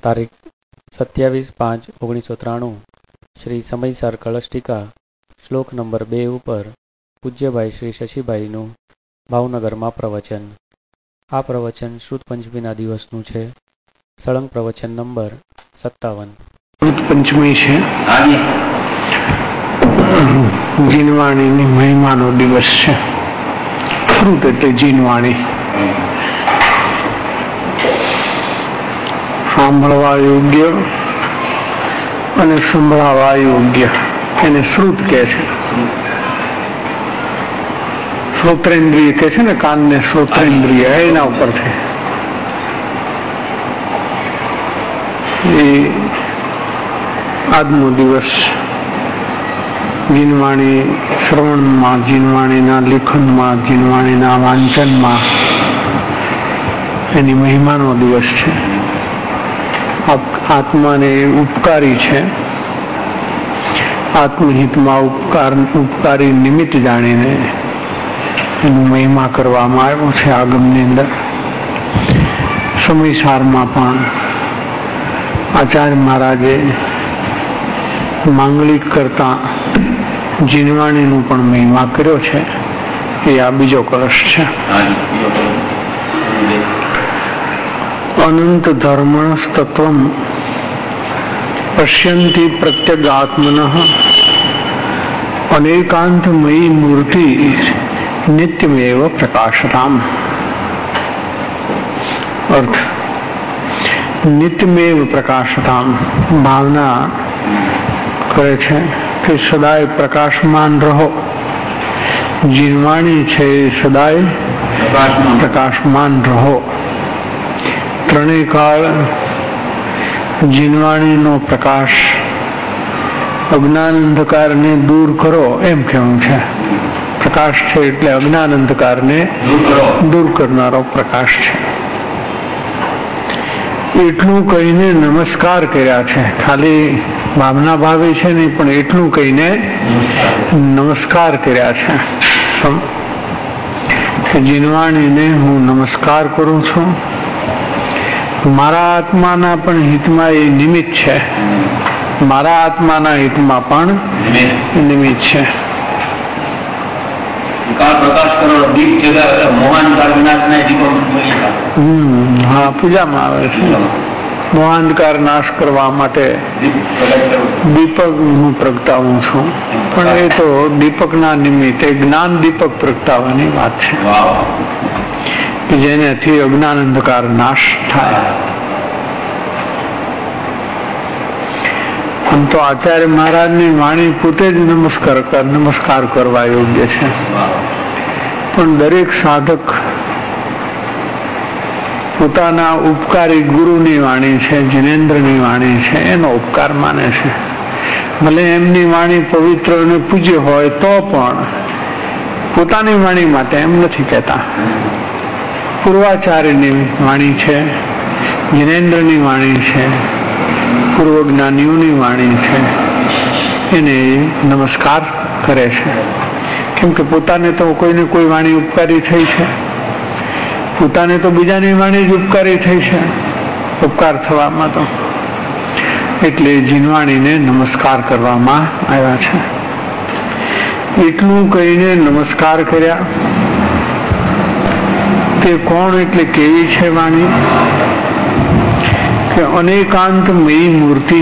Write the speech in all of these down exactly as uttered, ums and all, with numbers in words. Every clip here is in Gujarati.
તારીખ સત્યાવીસ પાંચ ઓગણીસો ત્રાણું શ્રી સમયસાર કળશટીકા શ્લોક નંબર બે ઉપર પૂજ્યભાઈ શ્રી શશીભાઈનું ભાવનગરમાં પ્રવચન. આ પ્રવચન શ્રુત પંચમીના દિવસનું છે. સળંગ પ્રવચન નંબર સત્તાવન. શ્રુત પંચમી છે, જીનવાણીની મહિમાનો દિવસ છે. શ્રુત એટલે જીનવાણી, સાંભળવા યોગ્ય અને સંભળાવા યોગ્ય, એને શ્રુત કહે છે. શ્રોત્રેન્દ્રિય કહે છે ને, કાનને શ્રોત્રેન્દ્રિય, એના ઉપરથી એ આજનો દિવસ જીનવાણી શ્રવણમાં, જીનવાણીના લેખનમાં, જીનવાણીના વાંચનમાં એની મહિમાનો દિવસ છે. આત્માને ઉપકારી છે. આત્મહિતમાં ઉપકાર ઉપકારી નિમિત્ત જાણીને એનું મહિમા કરવામાં આવ્યો છે. આગમની અંદર સમયસારમાં પણ આચાર્ય મહારાજે માંગલિક કરતા જીનવાણીનું પણ મહિમા કર્યો છે. એ આ બીજો કળશ છે. અનંત ધર્મણસ તત્વમ પશ્યંતિ પ્રત્યગાત્મન અનેકાંતમયી મૂર્તિ નિત્યમેવ પ્રકાશતામ. અર્થ નિત્યમેવ પ્રકાશતામ, ભાવના કરે છે કે સદાય પ્રકાશમાન રહો. જીનવાણી છે સદાય પ્રકાશમાન રહો. ત્રણેય કાળ જીનવાણીનો પ્રકાશ અજ્ઞાન અંધકારને દૂર કરો એમ કહેવું છે. પ્રકાશ છે એટલે અજ્ઞાન અંધકારને દૂર કરનારો પ્રકાશ છે. એટલું કહીને નમસ્કાર કર્યા છે. ખાલી ભાવના ભાવે છે નહીં, પણ એટલું કહીને નમસ્કાર કર્યા છે કે જીનવાણીને હું નમસ્કાર કરું છું. મારા આત્માના પણ હિતમાં એ નિમિત્ત છે. મારા આત્માના હિતમાં પણ નિમિત્ત છે. હા, પૂજામાં આવે છે. મોહાંધકાર નાશ કરવા માટે દીપક હું પ્રગટાવું છું, પણ એ તો દીપકના નિમિત્તે જ્ઞાન દીપક પ્રગટાવવાની વાત છે કે જેનાથી અજ્ઞાન અંધકાર નાશ થાય. આમ તો આચાર્ય મહારાજની વાણી પોતે જ નમસ્કાર નમસ્કાર કરવા યોગ્ય છે, પણ દરેક સાધક પોતાના ઉપકારી ગુરુની વાણી છે, જિનેન્દ્રની વાણી છે, એનો ઉપકાર માને છે. ભલે એમની વાણી પવિત્ર અને પૂજ્ય હોય તો પણ પોતાની વાણી માટે એમ નથી કહેતા. પૂર્વાચાર્યની વાણી છે, જિનેન્દ્રની વાણી છે, પૂર્વ જ્ઞાનીઓની વાણી છે, એને નમસ્કાર કરે છે. કેમ કે પોતાને તો કોઈને કોઈ વાણી ઉપકારી થઈ છે, પોતાને તો બીજાની વાણી જ ઉપકારી થઈ છે ઉપકાર થવામાં. તો એટલે જીનવાણીને નમસ્કાર કરવામાં આવ્યા છે. એટલું કહીને નમસ્કાર કર્યા. તે કોણ એટલે કેવી છે વાણી? કે અનેકાંતમયી મૂર્તિ.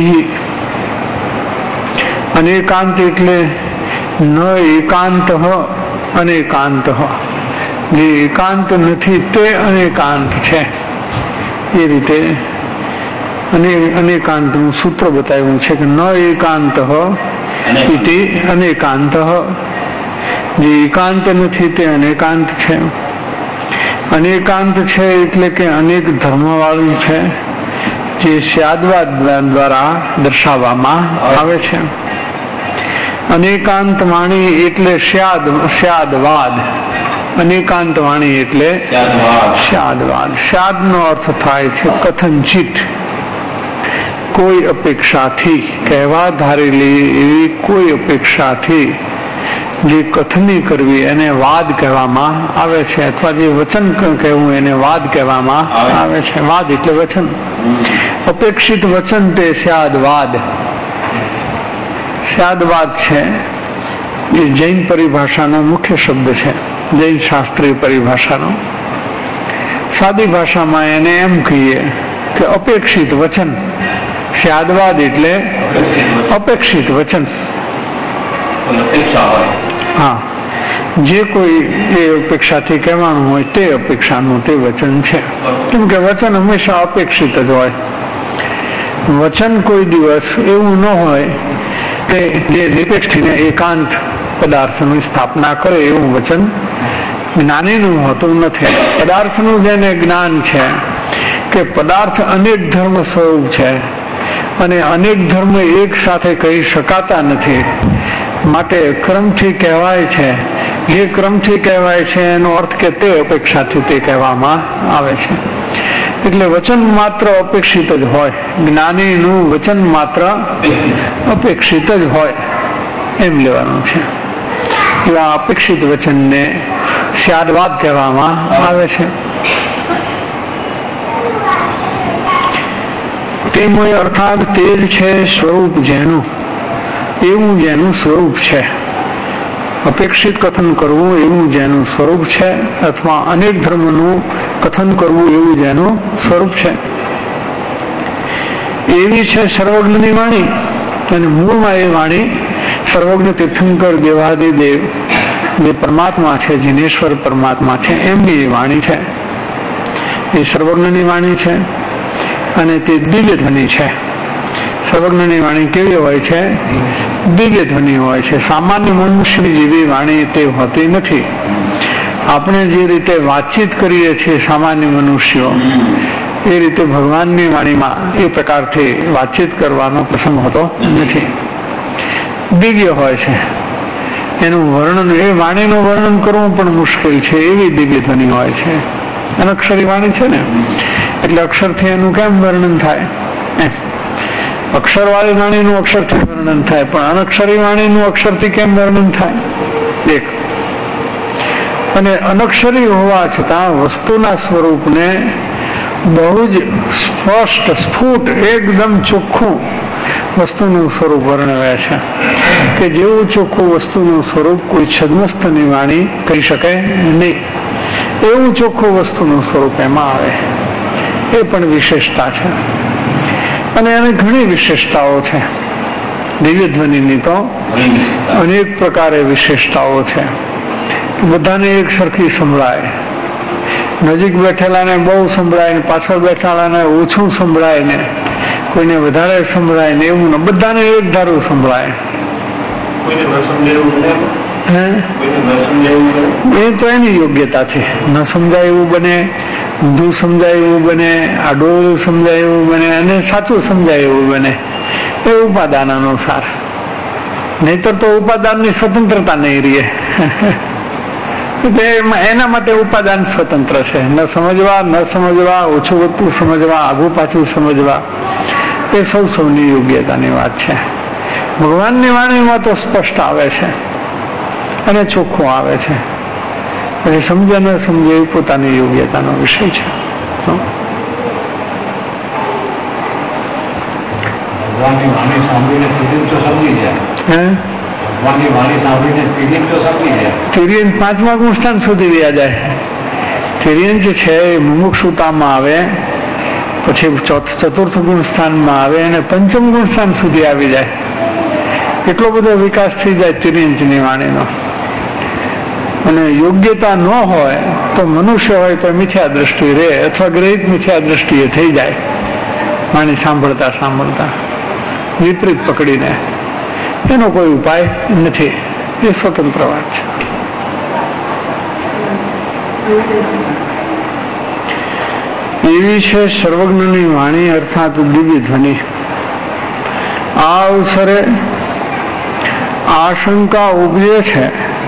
અનેકાંત એટલે ન એકાંત અનેકાંત. જે એકાંત નથી તે અનેકાંત છે. એ રીતે અનેકાંતનું સૂત્ર બતાવ્યું છે કે ન એકાંત ઇતિ અનેકાંત. જે એકાંત નથી તે અનેકાંત છે. અનેકાંત છે એટલે કે અનેક ધર્મ વાળું છે, જે સ્યાદવાદ દ્વારા દર્શાવવામાં આવે છે. અનેકાંત વાણી એટલે સ્યાદ સ્યાદવાદ. અનેકાંત વાણી એટલે સ્યાદવાદ. સ્યાદ નો અર્થ થાય છે કથનચિત, કોઈ અપેક્ષાથી, કહેવા ધારેલી એવી કોઈ અપેક્ષાથી જે કથની કરવી એને વાદ કહેવામાં આવે છે, અથવા જે વચન કહેવું એને વાદ કહેવામાં આવે છે. વાદ એટલે વચન. અપેક્ષિત વચન તે સ્યાદવાદ. સ્યાદવાદ છે એ જૈન પરિભાષાનો મુખ્ય શબ્દ છે, જૈન શાસ્ત્રીય પરિભાષાનો. સાદી ભાષામાં એને એમ કહીએ કે અપેક્ષિત વચન. સ્યાદવાદ એટલે અપેક્ષિત વચન. હા, જે કોઈ એ અપેક્ષાથી કહેવાનું હોય તે અપેક્ષાનું તે વચન છે. કેમ કે વચન હંમેશા અપેક્ષિત જ હોય. વચન કોઈ દિવસ એવું ન હોય કે જે નિરપેક્ષને એકાંત પદાર્થની સ્થાપના કરે એવું વચન જ્ઞાનીનું હોતું નથી. પદાર્થનું જેને જ્ઞાન છે કે પદાર્થ અનેક ધર્મ સ્વરૂપ છે અને અનેક ધર્મ એક સાથે કહી શકાતા નથી, માટે ક્રમથી કહેવાય છે. જે ક્રમથી કહેવાય છે એનો અર્થ કે તે અપેક્ષાથી તે કહેવામાં આવે છે. એટલે વચન માત્ર અપેક્ષિત જ હોય. જ્ઞાનીનું વચન માત્ર અપેક્ષિત જ હોય એમ લેવાનું છે. એવા અપેક્ષિત વચનને સ્યાદવાદ કહેવામાં આવે છે. તેમાં અર્થાત તે જ છે સ્વરૂપ જેનું, એવું જેનું સ્વરૂપ છે. અપેક્ષિત કથન કરવું એવું જેનું સ્વરૂપ છે, અથવા અનેક ધર્મનું કથન કરવું એવું જેનું સ્વરૂપ છે. એવી છે સર્વજ્ઞની વાણી. અને મૂળમાં એ વાણી સર્વજ્ઞ તીર્થંકર દેવાદિદેવ જે પરમાત્મા છે, જીનેશ્વર પરમાત્મા છે, એમની એ વાણી છે. એ સર્વજ્ઞની વાણી છે અને તે દિવ્ય ધ્વનિ છે. સર્વજ્ઞની વાણી કેવી હોય છે? દિવ્ય ધ્વનિ હોય છે. સામાન્ય મનુષ્યની જેવી વાણી તે હોતી નથી. આપણે જે રીતે વાતચીત કરીએ છીએ સામાન્ય મનુષ્યો, એ રીતે ભગવાનની વાણીમાં એ પ્રકારથી વાતચીત કરવાનો પ્રસંગ હોતો નથી. દિવ્ય હોય છે. એનું વર્ણન, એ વાણીનું વર્ણન કરવું પણ મુશ્કેલ છે, એવી દિવ્ય ધ્વનિ હોય છે. અનક્ષરી વાણી છે ને, એટલે અક્ષરથી એનું કેમ વર્ણન થાય? અક્ષરવાળી વાણીનું અક્ષરથી વર્ણન થાય, પણ અનક્ષરી વાણીનું અક્ષરથી કેમ વર્ણન થાય? એક. અને અનક્ષરી હોવા છતાં વસ્તુના સ્વરૂપને બહુ જ સ્પષ્ટ, સ્ફુટ, એકદમ ચોખ્ખું વસ્તુનું સ્વરૂપ વર્ણવે છે કે જેવું ચોખ્ખું વસ્તુનું સ્વરૂપ કોઈ છદ્મસ્તની વાણી કહી શકે નહીં. એવું ચોખ્ખું વસ્તુનું સ્વરૂપ એમાં આવે. એ પણ વિશેષતા છે. અને એની ઘણી વિશેષતાઓ છે. દિવ્ય ધ્વનિની તો અનેક પ્રકારે વિશેષતાઓ છે. બધાને એક સરખી સંભળાય. નજીક બેઠેલાને બહુ સંભળાય ને પાછળ બેઠેલાને ઓછું સંભળાય ને કોઈને વધારે સંભળાય ને એવું બધાને એક ધારું સંભળાય. એ તો એની યોગ્યતાથી ન સમજાય એવું બને, ઊંધું સમજાય એવું બને, આડોળું સમજાય એવું બને અને સાચું સમજાય એવું બને. એ ઉપાદાન અનુસાર. નહીતર તો ઉપાદાનની સ્વતંત્રતા નહીં રહે. એના માટે ઉપાદાન સ્વતંત્ર છે. ન સમજવા, ન સમજવા, ઓછું વધતું સમજવા, આગું પાછું સમજવા, એ સૌ સૌની યોગ્યતાની વાત છે. ભગવાનની વાણીમાં તો સ્પષ્ટ આવે છે અને ચોખ્ખું આવે છે. પછી સમજે ન સમજે એ પોતાની યોગ્યતાનો વિષય છે. ભગવાનની વાણી સાંભળીને ફિલિંગ તો સમજી જાય. ભગવાનની વાણી સાંભળીને ફિલિંગ તો સમજી જાય. તિર્યન પાંચમા ગુણસ્થાન સુધી રહ્યા જાય. તિર્યન જે છે એ મુમુક્ષુતામાં આવે, પછી ચતુર્થ ગુણસ્થાનમાં આવે અને પંચમ ગુણસ્થાન સુધી આવી જાય. એટલો બધો વિકાસ થઈ જાય તિર્યંચની વાણીનો. અને યોગ્યતા ન હોય તો મનુષ્ય હોય તો મિથ્યા દ્રષ્ટિ રહે, અથવા ગ્રહિત મિથ્યા દ્રષ્ટિએ થઈ જાય. વાણી સાંભળતા સાંભળતા વિપરીત પકડીને એનો કોઈ ઉપાય નથી. એ સ્વતંત્ર વાત છે. એવી છે સર્વજ્ઞની વાણી અર્થાત દિવ્ય ધ્વનિ. આ અવસરે આશંકા ઉપજે છે.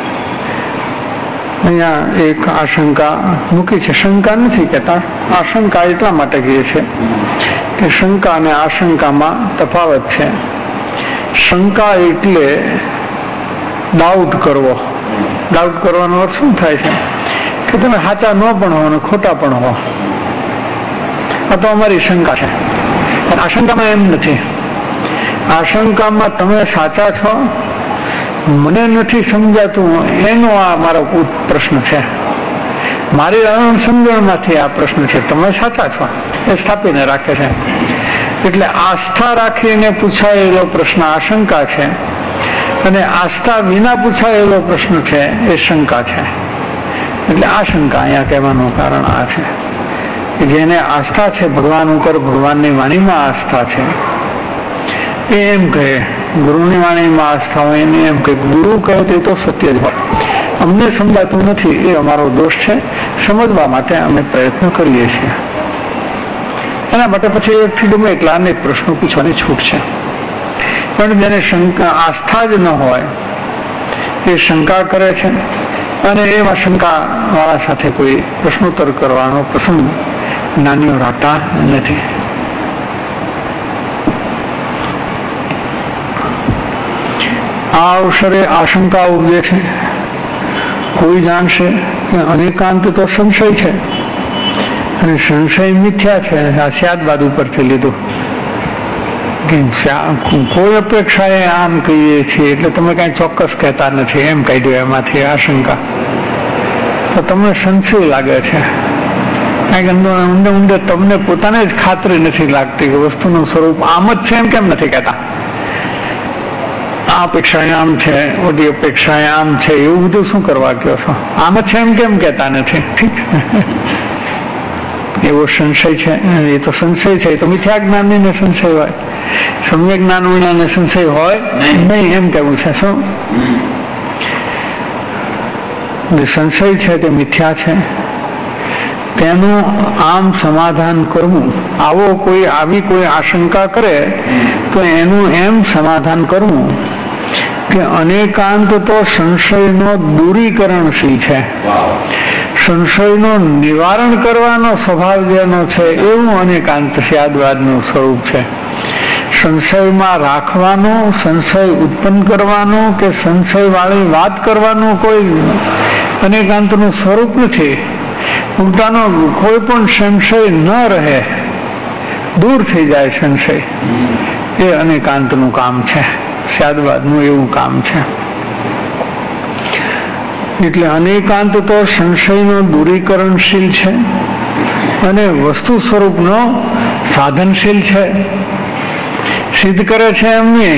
અહીંયા એક આશંકા મૂકી છે. શંકા નથી કહેતા, આશંકા એટલા માટે કહીએ છે કે શંકા અને આશંકામાં તફાવત છે. શંકા એટલે ડાઉટ કરવો. ડાઉટ કરવાનો અર્થ શું થાય છે કે તમે સાચા ન પણ હો અને ખોટા પણ હો. આ તો અમારી શંકા છે. આશંકામાં એમ નથી. આશંકામાં તમે સાચા છો, મને નથી સમજાતું, એનો આ મારો પ્રશ્ન છે. મારી સમજણમાંથી આ પ્રશ્ન છે. તમે સાચા છો એ સ્થાપીને રાખે છે. એટલે આસ્થા રાખીને પૂછાયેલો પ્રશ્ન આશંકા છે, અને આસ્થા વિના પૂછાયેલો પ્રશ્ન છે એ શંકા છે. એટલે આશંકા અહીંયા કહેવાનું કારણ આ છે કે જેને આસ્થા છે ભગવાન ઉપર, ભગવાનની વાણીમાં આસ્થા છે, એ એમ કહે ગુરુની વાણીમાં આસ્થા હોય એને એમ કે ગુરુ કહે તે તો સત્ય જ હોય. અમને સમજાતું નથી એ અમારો દોષ છે, સમજવા માટે અમે પ્રયત્ન કરીએ છીએ. એના માટે પછી એકથી ગમે એટલા અનેક પ્રશ્નો પૂછવાની છૂટ છે. પણ જેને શંકા આસ્થા જ ન હોય એ શંકા કરે છે, અને એવા શંકા વાળા સાથે કોઈ પ્રશ્નોત્તર કરવાનો પ્રસંગ નાનીઓ રાખતા નથી. આ અવસરે આશંકા ઉપજે છે. કોઈ જાણશે કે અનેકાંત તો સંશય છે, અને સંશય મિથ્યા છે. આ સ્યાદબાદ ઉપરથી લીધું કે કોઈ અપેક્ષાએ આમ કહીએ છીએ એટલે તમે કઈ ચોક્કસ કહેતા નથી એમ કાઢ્યું એમાંથી આશંકા. તો તમને સંશય લાગે છે, કારણ કે ઊંડે ઊંડે તમને પોતાને જ ખાતરી નથી લાગતી કે વસ્તુનું સ્વરૂપ આમ જ છે. એમ કેમ નથી કહેતા? આ અપેક્ષા આમ છે, ઓલી અપેક્ષા આમ છે, એવું બધું શું કરવા કહો છો? આમ જ છે એમ કેમ કહેતા નથી? ઠીક, એવો સંશય છે. એ તો સંશય છે, એ તો મિથ્યા જ્ઞાનીને સંશય હોય, સમ્યક જ્ઞાન વિનાને સંશય હોય નહીં એમ કેવું છે. શું સંશય છે તે મિથ્યા છે, તેનું આમ સમાધાન કરવું. આવો કોઈ આવી કોઈ આશંકા કરે તો એનું એમ સમાધાન કરવું કે અનેકાંત તો સંશયનો દૂરીકરણશીલ છે. સંશયનો નિવારણ કરવાનો સ્વભાવ જેનો છે એવું અનેકાંત સ્યાદવાદનું સ્વરૂપ છે. સંશયમાં રાખવાનું, સંશય ઉત્પન્ન કરવાનું કે સંશય વાળી વાત કરવાનું કોઈ અનેકાંતનું સ્વરૂપ નથી. ઉલટાનો કોઈ પણ સંશય ન રહે, દૂર થઈ જાય સંશય, એ અનેકાંતનું કામ છે. સ્યાદવાદનું એવું કામ છે. એટલે અનેકાંત તો સંશયનો દૂરીકરણશીલ છે અને વસ્તુ સ્વરૂપનો સાધનશીલ છે. સિદ્ધ કરે છે એમની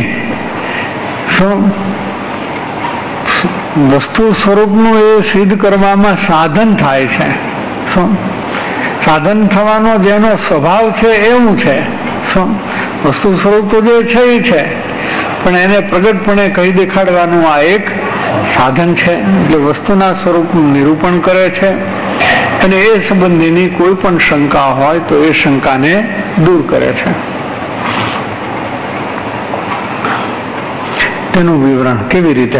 વસ્તુ સ્વરૂપનું એ સિદ્ધ કરવામાં સાધન થાય છે. શું સાધન થવાનો જેનો સ્વભાવ છે એવું છે. શું વસ્તુ સ્વરૂપ તો જે છે એ છે, પણ એને પ્રગટપણે કહી દેખાડવાનું આ એક સાધન છે. એટલે વસ્તુના સ્વરૂપનું નિરૂપણ કરે છે, અને એ સંબંધીની કોઈ પણ શંકા હોય તો એ શંકાને દૂર કરે છે. તેનું વિવરણ કેવી રીતે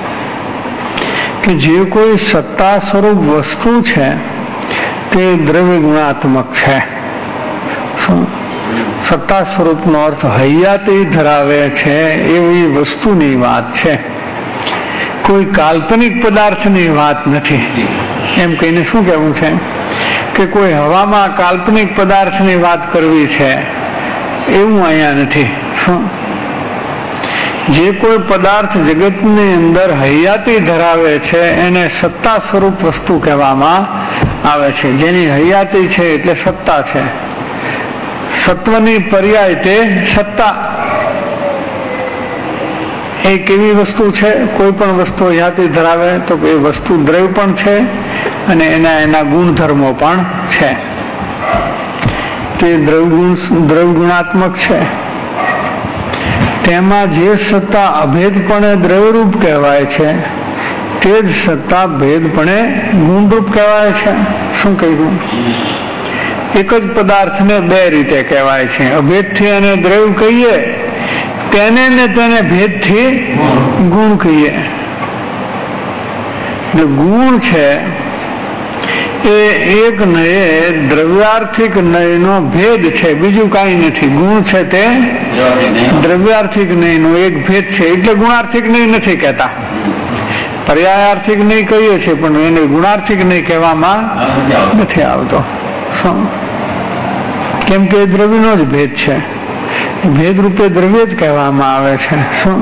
કે જે કોઈ સત્તા સ્વરૂપ વસ્તુ છે તે દ્રવ્ય ગુણાત્મક છે. સત્તા સ્વરૂપનો અર્થ હૈયાતી ધરાવે છે એવી વસ્તુની વાત છે, કોઈ કાલ્પનિક પદાર્થની વાત નથી. એમ કહીને શું કહેવું છે કે કોઈ હવામાં કાલ્પનિક પદાર્થની વાત કરવી છે એવું અહીંયા નથી. શું જે કોઈ પદાર્થ જગતની અંદર હૈયાતી ધરાવે છે એને સત્તા સ્વરૂપ વસ્તુ કહેવામાં આવે છે. જેની હૈયાતી છે એટલે સત્તા છે. સત્વની પર્યાય તે સત્તા. એ કેવી વસ્તુ છે? કોઈ પણ વસ્તુ હૈયાતી ધરાવે તો એ વસ્તુ દ્રવ્ય પણ છે અને એના એના ગુણધર્મો પણ છે. તે દ્રવ્ય ગુણ દ્રવ્ય ગુણાત્મક છે. તેમાં જે સત્તા અભેદપણે દ્રવ્યરૂપ કહેવાય છે તે જ સત્તા ભેદપણે ગુણરૂપ કહેવાય છે. શું કહ્યું? એક જ પદાર્થને બે રીતે કહેવાય છે. અભેદથી અને દ્રવ્ય કહીએ તેને ને તેને ભેદથી ગુણ કહીએ. ગુણ છે એ એક નયે દ્રવ્યાર્થિક નયનો ભેદ છે, બીજું કઈ નથી. ગુણ છે તે દ્રવ્યાર્થિક નયનો એક ભેદ છે, એટલે ગુણાર્થિક નય નથી કહેતા. પર્યાયાર્થિક નહીં કહીએ છીએ પણ એને ગુણાર્થિક નહીં કહેવામાં નથી આવતો. કેમ કે દ્રવ્યનો જ ભેદ છે, ભેદ રૂપે દ્રવ્ય જ કહેવામાં આવે છે. શું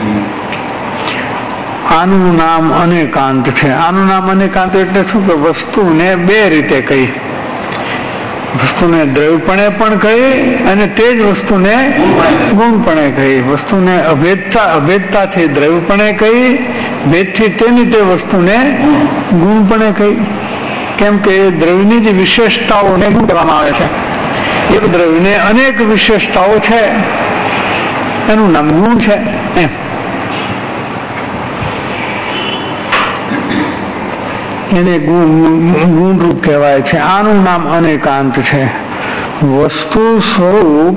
આનું નામ અનેકાંત છે. આનું નામ અનેકાંત એટલે શું કે વસ્તુને બે રીતે કહી, વસ્તુને દ્રવ્યપણે પણ કહી અને તે જ વસ્તુને ગુણપણે કહી. વસ્તુને અભેદતા અભેદતાથી દ્રવ્યપણે કહી, ભેદથી તેની તે વસ્તુને ગુણપણે કહી. કેમ કે એ દ્રવ્યની જ વિશેષતાઓને ગુણ કરવામાં આવે છે. એક દ્રવ્યને અનેક વિશેષતાઓ છે, એનું નામ ગુણ છે. એમ એને ગુણરૂપ કહેવાય છે. આનું નામ અનેકાંત છે. વસ્તુ સ્વરૂપ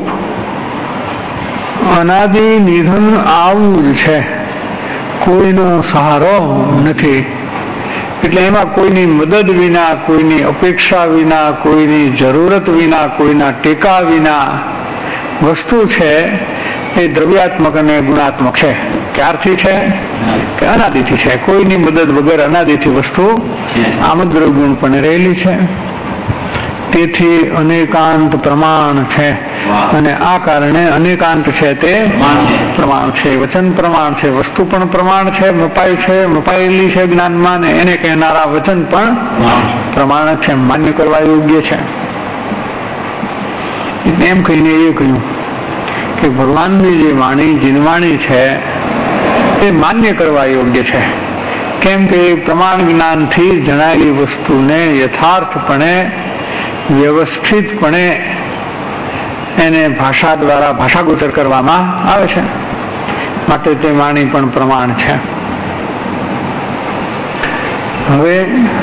અનાદિ નિધન આવું જ છે, કોઈનો સહારો નથી. એટલે એમાં કોઈની મદદ વિના, કોઈની અપેક્ષા વિના, કોઈની જરૂરત વિના, કોઈના ટેકા વિના વસ્તુ છે એ દ્રવ્યાત્મક અને ગુણાત્મક છે. ક્યારથી છે કે અનાદિથી છે. કોઈની મદદ વગર અનાદિથી વસ્તુ આમ જ દ્રવ્ય ગુણ પણ રહેલી છે. તેથી અનેકાંત પ્રમાણ છે અને આ કારણે અનેકાંત છે તે પ્રમાણ છે, વચન પ્રમાણ છે. વસ્તુ પણ પ્રમાણ છે, મપાય છે, મપાયેલી છે જ્ઞાનમાં, ને એને કહેનારા વચન પણ પ્રમાણ છે, માન્ય કરવા યોગ્ય છે. એમ કહીને એ કહ્યું કે ભગવાનની જે વાણી જીનવાણી છે એ માન્ય કરવા યોગ્ય છે. કેમ કે પ્રમાણ જ્ઞાનથી જણાયેલી વસ્તુને યથાર્થપણે વ્યવસ્થિતપણે એને ભાષા દ્વારા ભાષાગોચર કરવામાં આવે છે, માટે તે વાણી પણ પ્રમાણ છે. હવે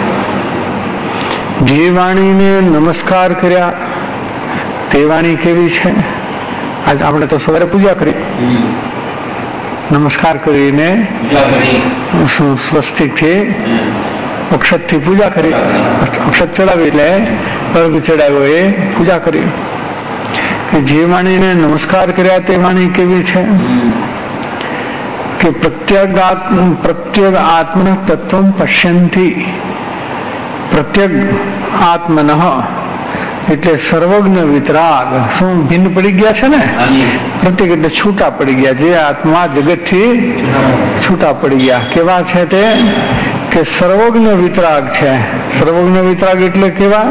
જે વાણીને નમસ્કાર કર્યા તે વાણી કેવી છે? આજ આપણે તો સવારે પૂજા કરી, નમસ્કાર કરીને સ્વસ્તિકથી અક્ષતથી પૂજા કરી, અક્ષત ચડાવી એટલે અર્ઘ ચડાવ્યો એ પૂજા કરી. જે વાણીને નમસ્કાર કર્યા તે વાણી કેવી છે કે પ્રત્યેક પ્રત્યેક આત્મન તત્વ પશ્યંતી. પ્રત્યેક આત્મન એટલે સર્વજ્ઞ વિતરાગ. શું ભિન્ન પડી ગયા છે ને? પ્રત્યેક એટલે છૂટા પડી ગયા. જે આત્મા જગતથી છૂટા પડી ગયા. કેવા છે તે કે સર્વજ્ઞ વિતરાગ છે. સર્વજ્ઞ વિતરાગ એટલે કેવા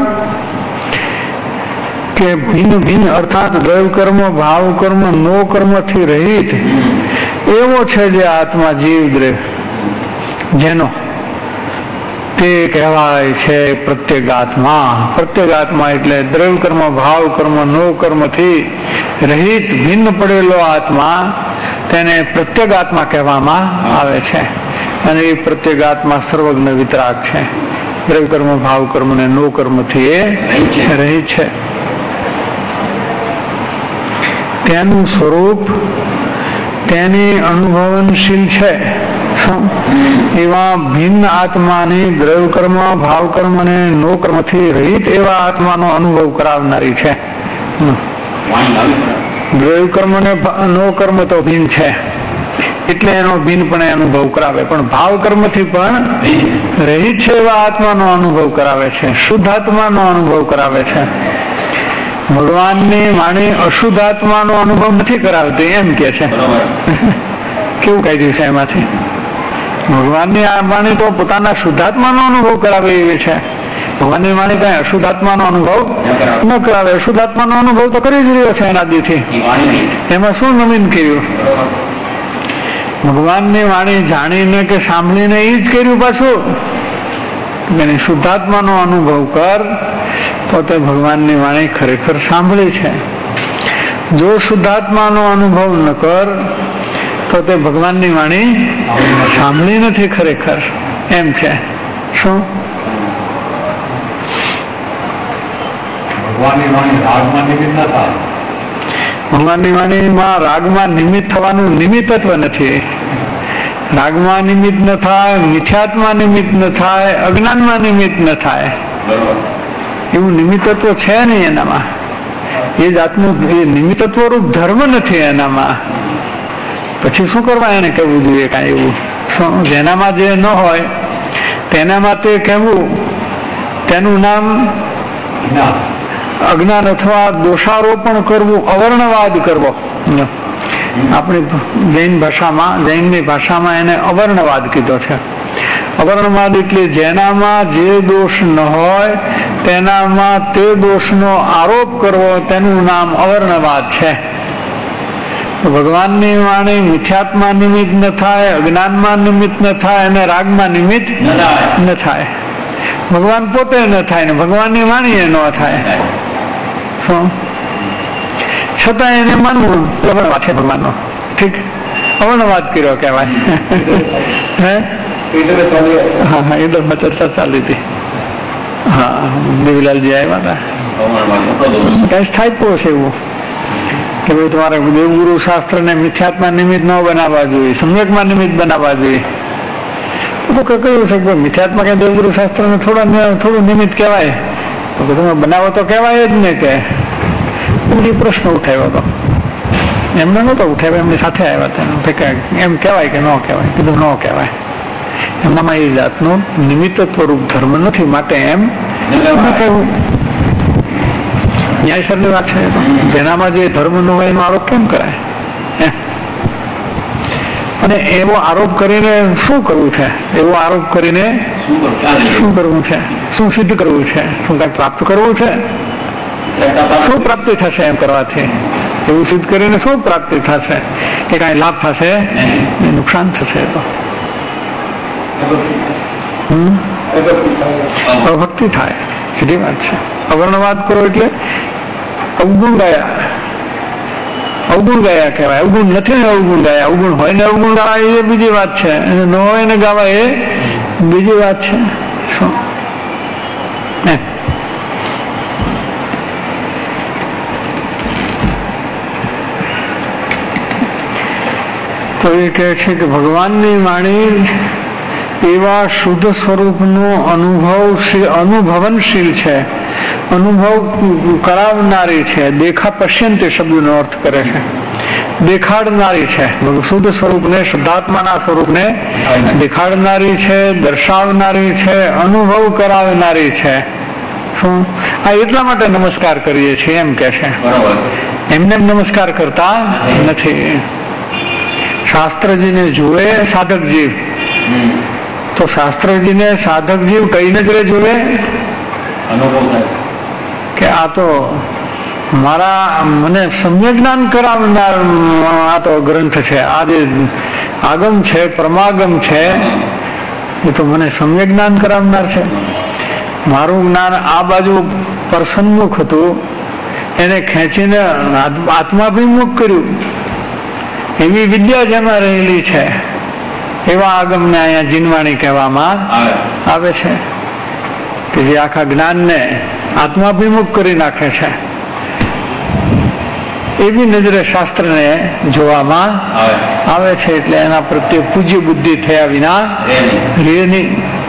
કે ભિન્ન ભિન્ન અર્થાત દ્રવ્ય કર્મ, ભાવ કર્મ, નો કર્મથી રહિત એવો છે જે આત્મા જીવ દ્રવ્ય જેનો તે કહેવાય છે પ્રત્યેક આત્મા. પ્રત્યેક આત્મા એટલે દ્રવ્ય કર્મ, ભાવ કર્મ, નો કર્મથી રહિત ભિન્ન પડેલો આત્મા, તેને પ્રત્યેક આત્મા કહેવામાં આવે છે. અને એ પ્રત્યેક આત્મા સર્વજ્ઞ વિતરાગ છે. દ્રવ્ય કર્મ, ભાવ કર્મ ને નો કર્મથી એ રહિત છે. તેનું સ્વરૂપ તેની અનુભવનશીલ છે. એવા ભિન્ન આત્માની દ્રવ્ય કર્મ, ભાવ કર્મ અને નો કર્મથી રહિત એવા આત્માનો અનુભવ કરાવનારી છે. દ્રવ્ય કર્મ ને નો કર્મ તો ભિન્ન છે એટલે એનો ભિન્નપણે અનુભવ કરાવે, પણ ભાવ કર્મથી પણ રહિત છે એવા આત્માનો અનુભવ કરાવે છે, શુદ્ધ આત્માનો અનુભવ કરાવે છે. ભગવાનની વાણી અશુદ્ધ આત્માનો અનુભવ નથી કરાવતી એમ કે છે. કેવું કાઢ્યું છે એમાંથી? ભગવાનની આ વાણી તો પોતાના શુદ્ધાત્માનો અનુભવ કરાવે એવી છે. ભગવાનની વાણી કઈ અશુદ્ધાત્માનો અનુભવ ન કરાવે. અશુદ્ધાત્માનો અનુભવ તો કરી જ રહ્યો છે એનાદીથી. એમાં શું નવીન કર્યું? ભગવાનની વાણી જાણીને કે સાંભળીને એ જ કર્યું પાછું. શુદ્ધાત્માનો અનુભવ કર તો તે ભગવાનની વાણી ખરેખર સાંભળી છે. જો શુદ્ધાત્માનો અનુભવ ન કર તો તે ભગવાનની વાણી સાંભળી નથી ખરેખર એમ છે. શું ભગવાનની વાણી રાગમાં નિમિત્ત ન થાય? ભગવાનની વાણીમાં રાગમાં નિમિત્ત થવાનું નિમિત્તત્વ નથી. રાગમાં નિમિત્ત ન થાય, મિથ્યાત્મા નિમિત્ત ન થાય, અજ્ઞાનમાં નિમિત્ત ન થાય, એવું નિમિત્તત્વ છે નહીં એનામાં. એ જાતનું એ નિમિત્તત્વ રૂપ ધર્મ નથી એનામાં. પછી શું કરવા એને કહેવું જોઈએ કાંઈ એવું? જેનામાં જે ન હોય તેનામાં તે કહેવું, તેનું નામ અજ્ઞાન અથવા દોષારોપણ કરવું, અવર્ણવાદ કરવો. આપણી જૈન ભાષામાં, જૈનની ભાષામાં એને અવર્ણવાદ કીધો છે. અવર્ણવાદ એટલે જેનામાં જે દોષ ન હોય તેનામાં તે દોષનો આરોપ કરવો, તેનું નામ અવર્ણવાદ છે. ભગવાનની વાણી મિથ્યાત્મા નિમિત્ત ન થાય, અજ્ઞાનમાં નિમિત્ત ન થાય અને રાગમાં નિમિત્ત ન થાય. ભગવાન પોતે ન થાય ને ભગવાનની વાણી એ ન થાય. શું છતાં એને માનવું અવર્ણવાદ છે ભગવાનનો. ઠીક, અવર્ણવાદ કર્યો કહેવાય. હે હા હા ઈડરમાં ચર્ચા ચાલી હતી. હા દેવીલાલજી આવ્યા હતા. કઈ સ્થાયિત્વ છે એવું કે ભાઈ તમારે દેવગુરુ શાસ્ત્ર ને મિથ્યાત્મા નિમિત્ત ન બનાવવા જોઈએ, સમ્યકમાં નિમિત્ત બનાવવા જોઈએ. કહ્યું છે કે મિથ્યાત્મા કે દેવગુરુ શાસ્ત્ર ને થોડા થોડું નિમિત્ત કહેવાય, તો તમે બનાવો તો કહેવાય જ ને. કે પ્રશ્ન ઉઠાવ્યો હતો, એમને નહોતો ઉઠાવ્યો, એમની સાથે આવ્યા હતા. એમ કહેવાય કે ન કહેવાય? કીધું ન કહેવાય. એમનામાં એ જાતનું નિમિત્તત્વ રૂપ ધર્મ નથી, માટે એમ કહ્યું. ન્યાયસરની વાત છે. જેનામાં જે ધર્મ ન હોય એનો આરોપ કેમ કરાય? અને એવો આરોપ કરીને શું કરવું છે? એવો આરોપ કરીને શું કરવું છે? શું સિદ્ધ કરવું છે? શું કઈ પ્રાપ્ત કરવું છે? શું પ્રાપ્તિ થશે એમ કરવાથી? એવું સિદ્ધ કરીને શું પ્રાપ્તિ થશે? કે કઈ લાભ થશે? નુકસાન થશે. તો અભક્તિ થાય, સીધી વાત છે. અવર્ણવાદ કરો એટલે અવગુણ ગયા, અવગુણ ગયા કહેવાય. અવગુણ નથી ને અવગુણ ગયા. અવગુણ હોય ને અવગુણ ગાવા એ બીજી વાત છે, ન હોય ને ગાવા એ બીજી વાત છે. શું તો એ કહે છે કે ભગવાનની વાણી એવા શુદ્ધ સ્વરૂપનો અનુભવ અનુભવનશીલ છે, અનુભવ કરાવનારી છે. દેખા પશ્યંતે શબ્દનો અર્થ કરે છે, દેખાડનારી છે. શુદ્ધ સ્વરૂપને, શુદ્ધાત્માના સ્વરૂપને દેખાડનારી છે, દર્શાવનારી છે, અનુભવ કરાવનારી છે. શું આ એટલા માટે નમસ્કાર કરીએ છીએ એમ કે છે. એમને નમસ્કાર કરતા નથી. શાસ્ત્રજીને જુએ સાધક જીવ, તો શાસ્ત્રજીને સાધક જીવ કઈ નજરે જુએ? કે આ તો મારા મને સમ્યક જ્ઞાન કરાવનાર આ તો ગ્રંથ છે, આ જે આગમ છે, પરમાગમ છે, એ તો મને સમ્યક જ્ઞાન કરાવનાર છે. મારું જ્ઞાન આ બાજુ પરસન્મુખ હતું, એને ખેંચીને આત્માભિમુખ કર્યું. એવી વિદ્યા જેમાં રહેલી છે એવા આગમને અહીંયા જીનવાણી કહેવામાં આવે છે, કે જે આખા જ્ઞાનને આત્માભિમુખ કરી નાખે છે. એવી નજરે શાસ્ત્રને જોવામાં આવે છે. એટલે એના પ્રત્યે પૂજ્ય બુદ્ધિ થયા વિના રહે નહીં.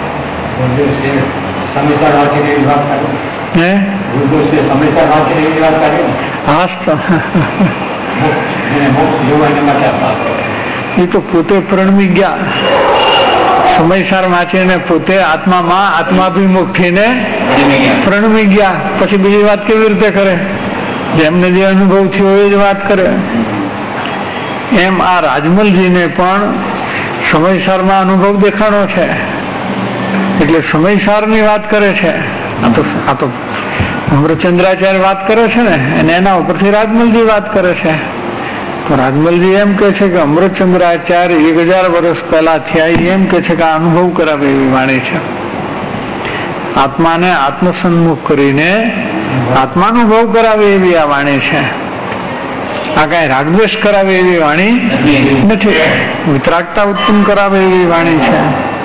એ તો પોતે પ્રણમી ગયા, સમયસાર વાંચીને પોતે આત્મામાં આત્માભિમુખ થઈને પ્રણમી ગયા. પછી બીજી વાત કેવી રીતે કરે? જેમને જે અનુભવ થયો એ જ વાત કરે. એમ આ રાજમલજીને પણ સમયસારમાં અનુભવ દેખાણો છે, એટલે સમયસારની વાત કરે છે. આ તો આ તો અમૃતચંદ્રાચાર્ય વાત કરે છે ને, અને એના ઉપરથી રાજમલજી વાત કરે છે. તો રાજમલજી એમ કે છે કે અમૃતચંદ્રાચાર્ય એક હજાર વર્ષ પહેલા થયા, એમ કે છે કે આ અનુભવ કરાવે એવી વાણી છે. આત્માને આત્મસન્મુખ કરીને આત્માનુભવ કરાવે એવી આ વાણી છે. આ કઈ રાગદ્વેષ કરાવે એવી વાણી નથી. વિતરાગતા ઉત્પન્ન કરાવે એવી વાણી છે.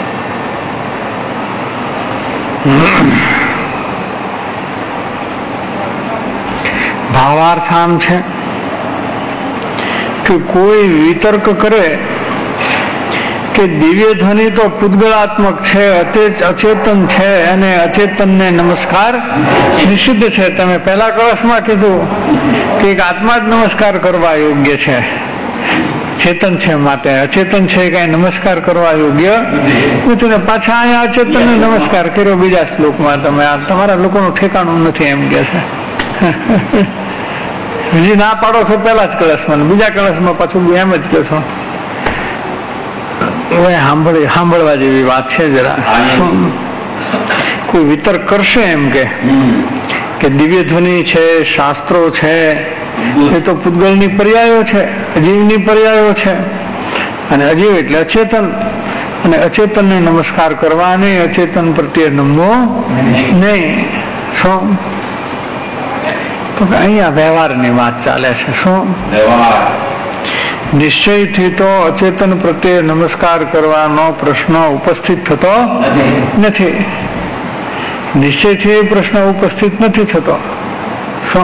ભાવાર્થ આમ છે કે કોઈ વિતર્ક કરે કે દિવ્ય ધ્વનિ તો પૂતગળાત્મક છે, અચેતન છે, અને અચેતનને નમસ્કાર નિષિદ્ધ છે. તમે પહેલા ક્લાસમાં કીધું કે એક આત્મા જ નમસ્કાર કરવા યોગ્ય છે. ચેતન છે માટે અચેતન છે કઈ નમસ્કાર કરવા યોગ્ય નથી ને પાછા અહીંયા અચેતન ને નમસ્કાર કર્યો બીજા શ્લોકમાં. તમે આ તમારા લોકોનું ઠેકાણું નથી એમ કે છે. હજી ના પાડો છો પેલા જ કળશમાં, બીજા કળશમાં પાછું એમ જ કહો છો. સાંભળી સાંભળવા જેવી વાત છે જરા. કોઈ વિતર્ક કરશે એમ કે કે દિવ્ય ધ્વનિ છે, શાસ્ત્રો છે, એ તો પૂતગલની પર્યાયો છે, અજીવની પર્યાયો છે. અને અજીવ એટલે અચેતન, અને અચેતનને નમસ્કાર કરવા નહીં, અચેતન પ્રત્યે નમવો નહીં. શું તો અહીંયા વ્યવહારની વાત ચાલે છે. શું નિશ્ચયથી તો અચેતન પ્રત્યે નમસ્કાર કરવાનો પ્રશ્ન ઉપસ્થિત થતો નથી. નિશ્ચયથી પ્રશ્ન ઉપસ્થિત નથી થતો. શું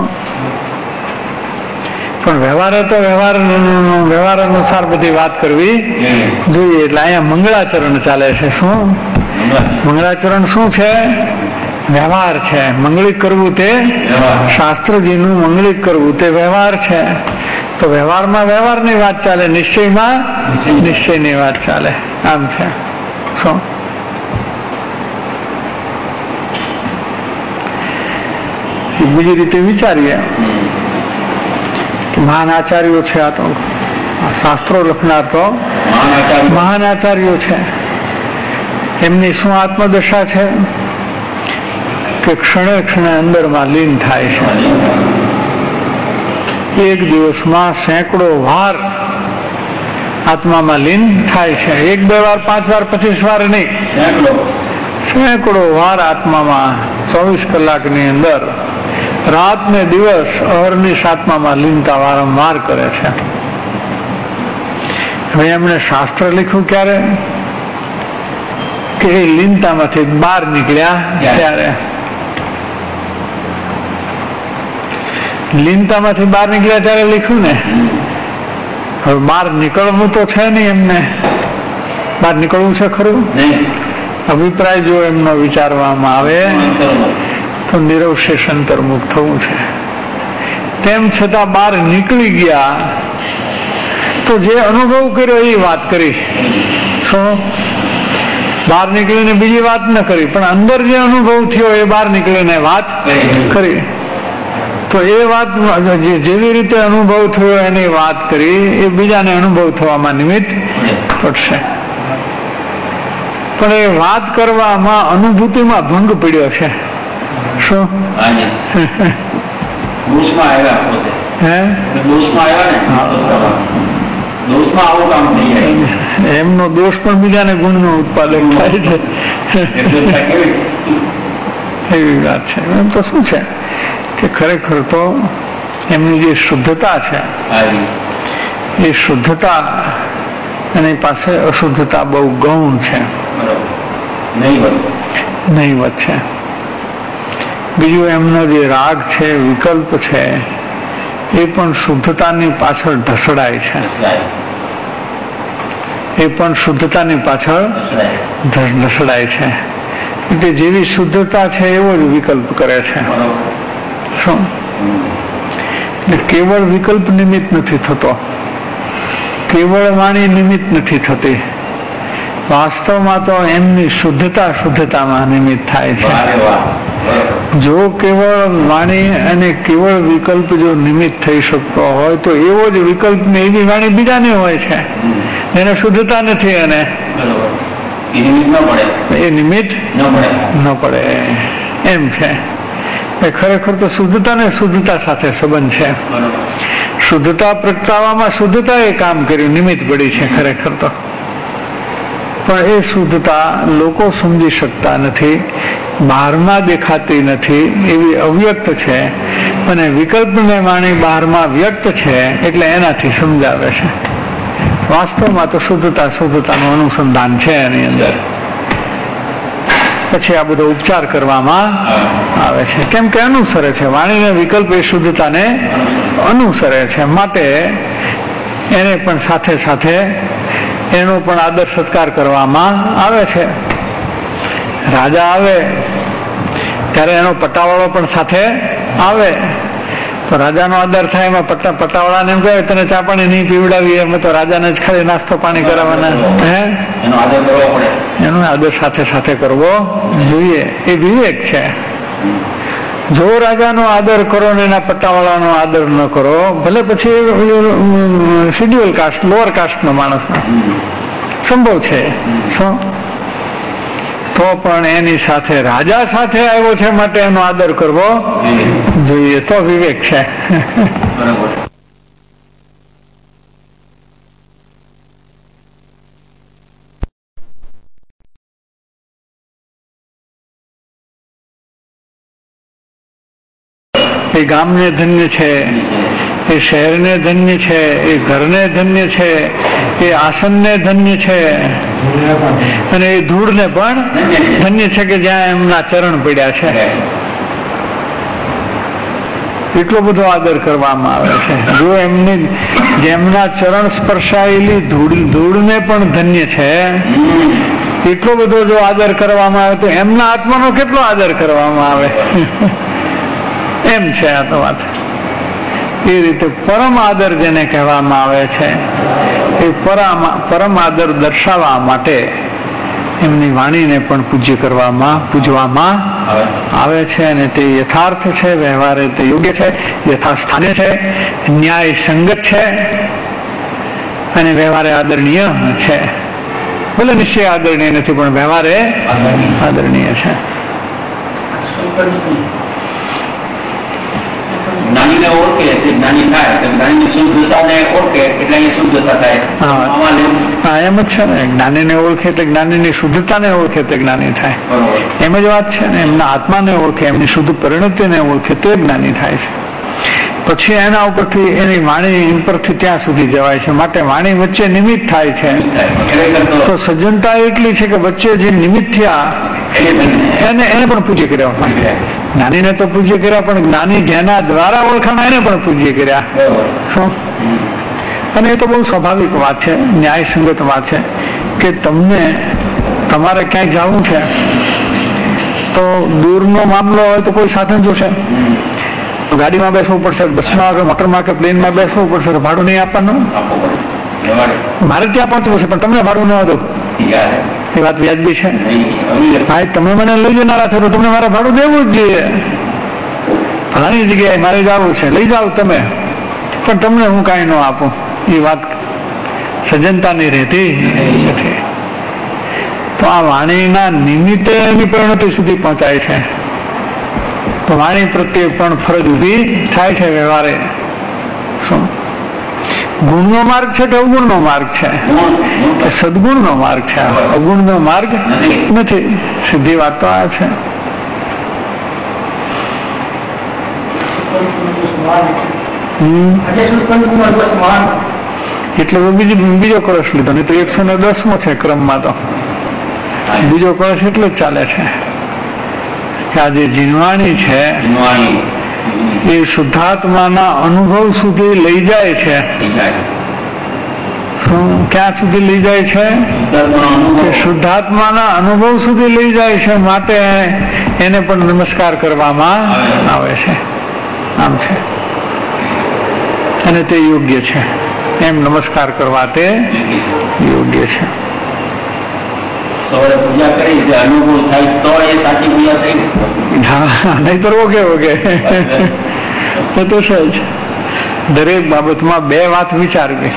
પણ વ્યવહાર તો વ્યવહાર વ્યવહાર અનુસાર બધી વાત કરવી જોઈએ. એટલે અહીંયા મંગળાચરણ ચાલે છે. શું મંગળાચરણ શું છે? વ્યવહાર છે. મંગળિક કરવું તે શાસ્ત્રજીનું મંગળિક કરવું તે વ્યવહાર છે. તો વ્યવહારમાં વ્યવહારની વાત ચાલે, નિશ્ચયમાં નિશ્ચયની વાત ચાલે. આમ છે. શું બીજી રીતે વિચારીએ, મહાન આચાર્યો છે. આ તો શાસ્ત્રો લખનાર તો મહાન આચાર્યો છે. એમની શું આત્મદશા છે કે ક્ષણે ક્ષણે અંદરમાં લીન થાય છે. એક દિવસમાં સેંકડો વાર આત્મામાં લીન થાય છે. એક બે વાર, પાંચ વાર, પચીસ વાર નહીં, સેંકડો વાર આત્મામાં ચોવીસ કલાકની અંદર રાત ને દિવસ અહર્નિશ આત્મામાં લીનતા વારંવાર કરે છે. હવે એમણે શાસ્ત્ર લખ્યું ક્યારે? કે એ લીનતામાંથી બહાર નીકળ્યા ત્યારે. લીનતામાંથી બહાર નીકળ્યા ત્યારે લખ્યું ને. હવે બહાર નીકળવું તો છે નહીં એમને. બહાર નીકળવું છે ખરું? અભિપ્રાય જો એમનો વિચારવામાં આવે તો નિરવશેષ અંતર્મુખ થવું છે. તેમ છતાં બહાર નીકળી ગયા તો જે અનુભવ કર્યો એ વાત કરી. શું બહાર નીકળીને બીજી વાત ન કરી, પણ અંદર જે અનુભવ થયો એ બહાર નીકળીને વાત કરી. તો એ વાત જેવી રીતે અનુભવ થયો એની વાત કરી, એ બીજાને અનુભવ થવામાં નિમિત્ત પડશે. પણ એ વાત કરવામાં અનુભૂતિમાં ભંગ પડ્યો છે. શું એમનો દોષ પણ બીજાને ગુણ નો ઉત્પાદક થાય છે. એવી વાત છે. એમ તો શું છે કે ખરેખર તો એમની જે શુદ્ધતા છે એ શુદ્ધતા એની પાસે અશુદ્ધતા બહુ ગૌણ છે, નહીવત છે. બીજું એમનો જે રાગ છે, વિકલ્પ છે, એ પણ શુદ્ધતાની પાછળ ઢસડાય છે. એ પણ શુદ્ધતાની પાછળ ઢસડાય છે. એટલે જેવી શુદ્ધતા છે એવો જ વિકલ્પ કરે છે. શું એટલે કેવળ વિકલ્પ નિમિત્ત નથી થતો, કેવળ વાણી નિમિત્ત નથી થતી. વાસ્તવમાં તો એમની શુદ્ધતા શુદ્ધતામાં નિમિત્ત થાય છે. જો કેવળ વાણી અને કેવળ વિકલ્પ જો નિમિત્ત થઈ શકતો હોય તો એવો જ વિકલ્પ ને એવી વાણી બીજાને હોય છે, એને શુદ્ધતા નથી, અને એ નિમિત્ત ન પડે એમ છે. ખરેખર તો શુદ્ધતા ને શુદ્ધતા સાથે સંબંધ છે. શુદ્ધતા પ્રગટાવવામાં શુદ્ધતા એ કામ કર્યું, નિમિત્ત પડી છે ખરેખર તો. પણ એ શુદ્ધતા લોકો સમજી શકતા નથી, બહારમાં દેખાતી નથી, એવી અવ્યક્ત છે. અને વિકલ્પને વાણી બહારમાં વ્યક્ત છે એટલે એનાથી સમજાવે છે. વાસ્તવમાં તો શુદ્ધતા શુદ્ધતાનું અનુસંધાન છે એની અંદર. પછી આ બધો ઉપચાર કરવામાં આવે છે, કેમ કે અનુસરે છે. વાણીને વિકલ્પ એ શુદ્ધતાને અનુસરે છે, માટે એને પણ સાથે સાથે એનો પણ આદર સત્કાર કરવામાં આવે છે. રાજા આવે ત્યારે એનો પટાવાળો પણ સાથે આવે, તો રાજાનો આદર થાય એમાં પટ્ટા પટ્ટાવાળાને એમ કહે તને ચા પાણી નહીં પીવડાવીએ, અમે તો રાજાને જ ખાલી નાસ્તો પાણી કરાવવાના. હે એનો આદર કરવો પડે, એનો આદર સાથે સાથે કરવો જોઈએ. એ વિવેક છે. જો રાજાનો આદર કરો ને એના પટ્ટાવાળાનો આદર ન કરો, ભલે પછી શેડ્યુલ કાસ્ટ લોઅર કાસ્ટનો માણસ સંભવ છે શું, તો પણ એની સાથે રાજા સાથે આવ્યો છે માટે એનો આદર કરવો જોઈએ. તો વિવેક છે. એ ગામને ધન્ય છે, એ શહેરને ધન્ય છે, એ ઘરને ધન્ય છે, એ આસનને ધન્ય છે, અને એ ધૂળને પણ ધન્ય છે કે જ્યાં એમના ચરણ પડ્યા છે. એટલો બધો આદર કરવામાં આવે છે. જો એમની જેમના ચરણ સ્પર્શાયેલી ધૂળ ધૂળને પણ ધન્ય છે, એટલો બધો જો આદર કરવામાં આવે તો એમના આત્માનો કેટલો આદર કરવામાં આવે એમ છે આ તો વાત. એ રીતે પરમ આદર જેને કહેવામાં આવે છે, એ પરમ પરમ આદર દર્શાવવા માટે એમની વાણીને પણ પૂજ્ય કરવામાં પૂજવામાં આવે છે. અને તે યથાર્થ છે, વ્યવહારે તે યોગ્ય છે, યથાસ્થાને છે, ન્યાય સંગત છે, અને વ્યવહારે આદરણીય છે. ભલે નિશ્ચય આદરણીય નથી પણ વ્યવહારે આદરણીય છે. જ્ઞાનીને ઓળખે એટલે જ્ઞાની થાય, જ્ઞાનીની શુદ્ધ દશાને ઓળખે એટલે એની શુદ્ધ દશા થાય. હા એમ જ છે ને, જ્ઞાનીને ઓળખે એટલે જ્ઞાનીની શુદ્ધતાને ઓળખે તે જ્ઞાની થાય. એમ જ વાત છે ને. એમના આત્માને ઓળખે, એમની શુદ્ધ પરિણતિને ઓળખે તે જ્ઞાની થાય છે. પછી એના ઉપરથી એની વાણી ઉપરથી ત્યાં સુધી જવાય છે. માટે વાણી વચ્ચે નિમિત્ત થાય છે. તો સજ્જનતા એટલી છે કે વચ્ચે જે નિમિત્ત થયા એને એને પણ પૂજ્ય કર્યા. જ્ઞાનીને તો પૂજ્ય કર્યા, પણ જ્ઞાની જેના દ્વારા ઓળખાણા એને પણ પૂજ્ય કર્યા. શું? અને એ તો બહુ સ્વાભાવિક વાત છે, ન્યાય સંગત વાત છે કે તમને તમારે ક્યાંય જવું છે તો દૂરનો મામલો હોય તો કોઈ સાધન જોશે. ગાડીમાં બેસવું પડશે, બસમાં કે મોટરમાં કે પ્લેનમાં બેસવું પડશે, તો ભાડું નહીં આપવાનું. મારે ત્યાં પહોંચવું છે પણ તમને ભાડું ન હતું, એ વાત વ્યાજબી છે? હા, તમે મને લઈ જનારા છો તો તમને મારે ભાડું દેવું જ જોઈએ. ઘણી જગ્યાએ મારે જવું છે, લઈ જાઓ તમે, પણ તમને હું કાંઈ ન આપું. એ વાત સજ્જનતાની રહેતી નથી. તો આ વાણીના નિમિત્તે એની પરિણતિ સુધી પહોંચાય છે. તો વાણી પ્રત્યે પણ ફરજ ઊભી થાય છે વ્યવહારે. શું ગુણનો માર્ગ છે કે અવગુણનો માર્ગ છે? સદગુણનો માર્ગ છે, અવગુણનો માર્ગ નથી. સીધી વાત તો આ છે. એટલે બીજો કળશ લીધો, નહીં તો એકસો ને દસમો છે ક્રમમાં. તો બીજો કળશ એટલે જ ચાલે છે કે આ જે જીનવાણી છે એ શુદ્ધાત્માના અનુભવ સુધી લઈ જાય છે. શું ક્યાં સુધી લઈ જાય છે? કે શુદ્ધાત્માના અનુભવ સુધી લઈ જાય છે. માટે એને પણ નમસ્કાર કરવામાં આવે છે. આમ છે, અને તે યોગ્ય છે. એમ નમસ્કાર કરવા તે યોગ્ય છે. હા, નહીતર ઓકે ઓકે એ તો છે જ. દરેક બાબતમાં બે વાત વિચારવી.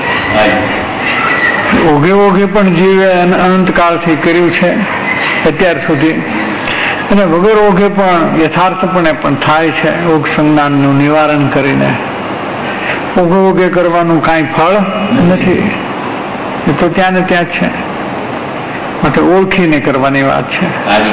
ઓઘે ઓઘે પણ જીવે અનંતકાળથી કર્યું છે અત્યાર સુધી, અને વગર ઓઘે પણ યથાર્થપણે પણ થાય છે ઓઘ સંજ્ઞાનનું નિવારણ કરીને. ઓઘે ઓઘે કરવાનું કાંઈ ફળ નથી, એ તો ત્યાં ને ત્યાં જ છે. માટે ઓળખીને કરવાની વાત છે.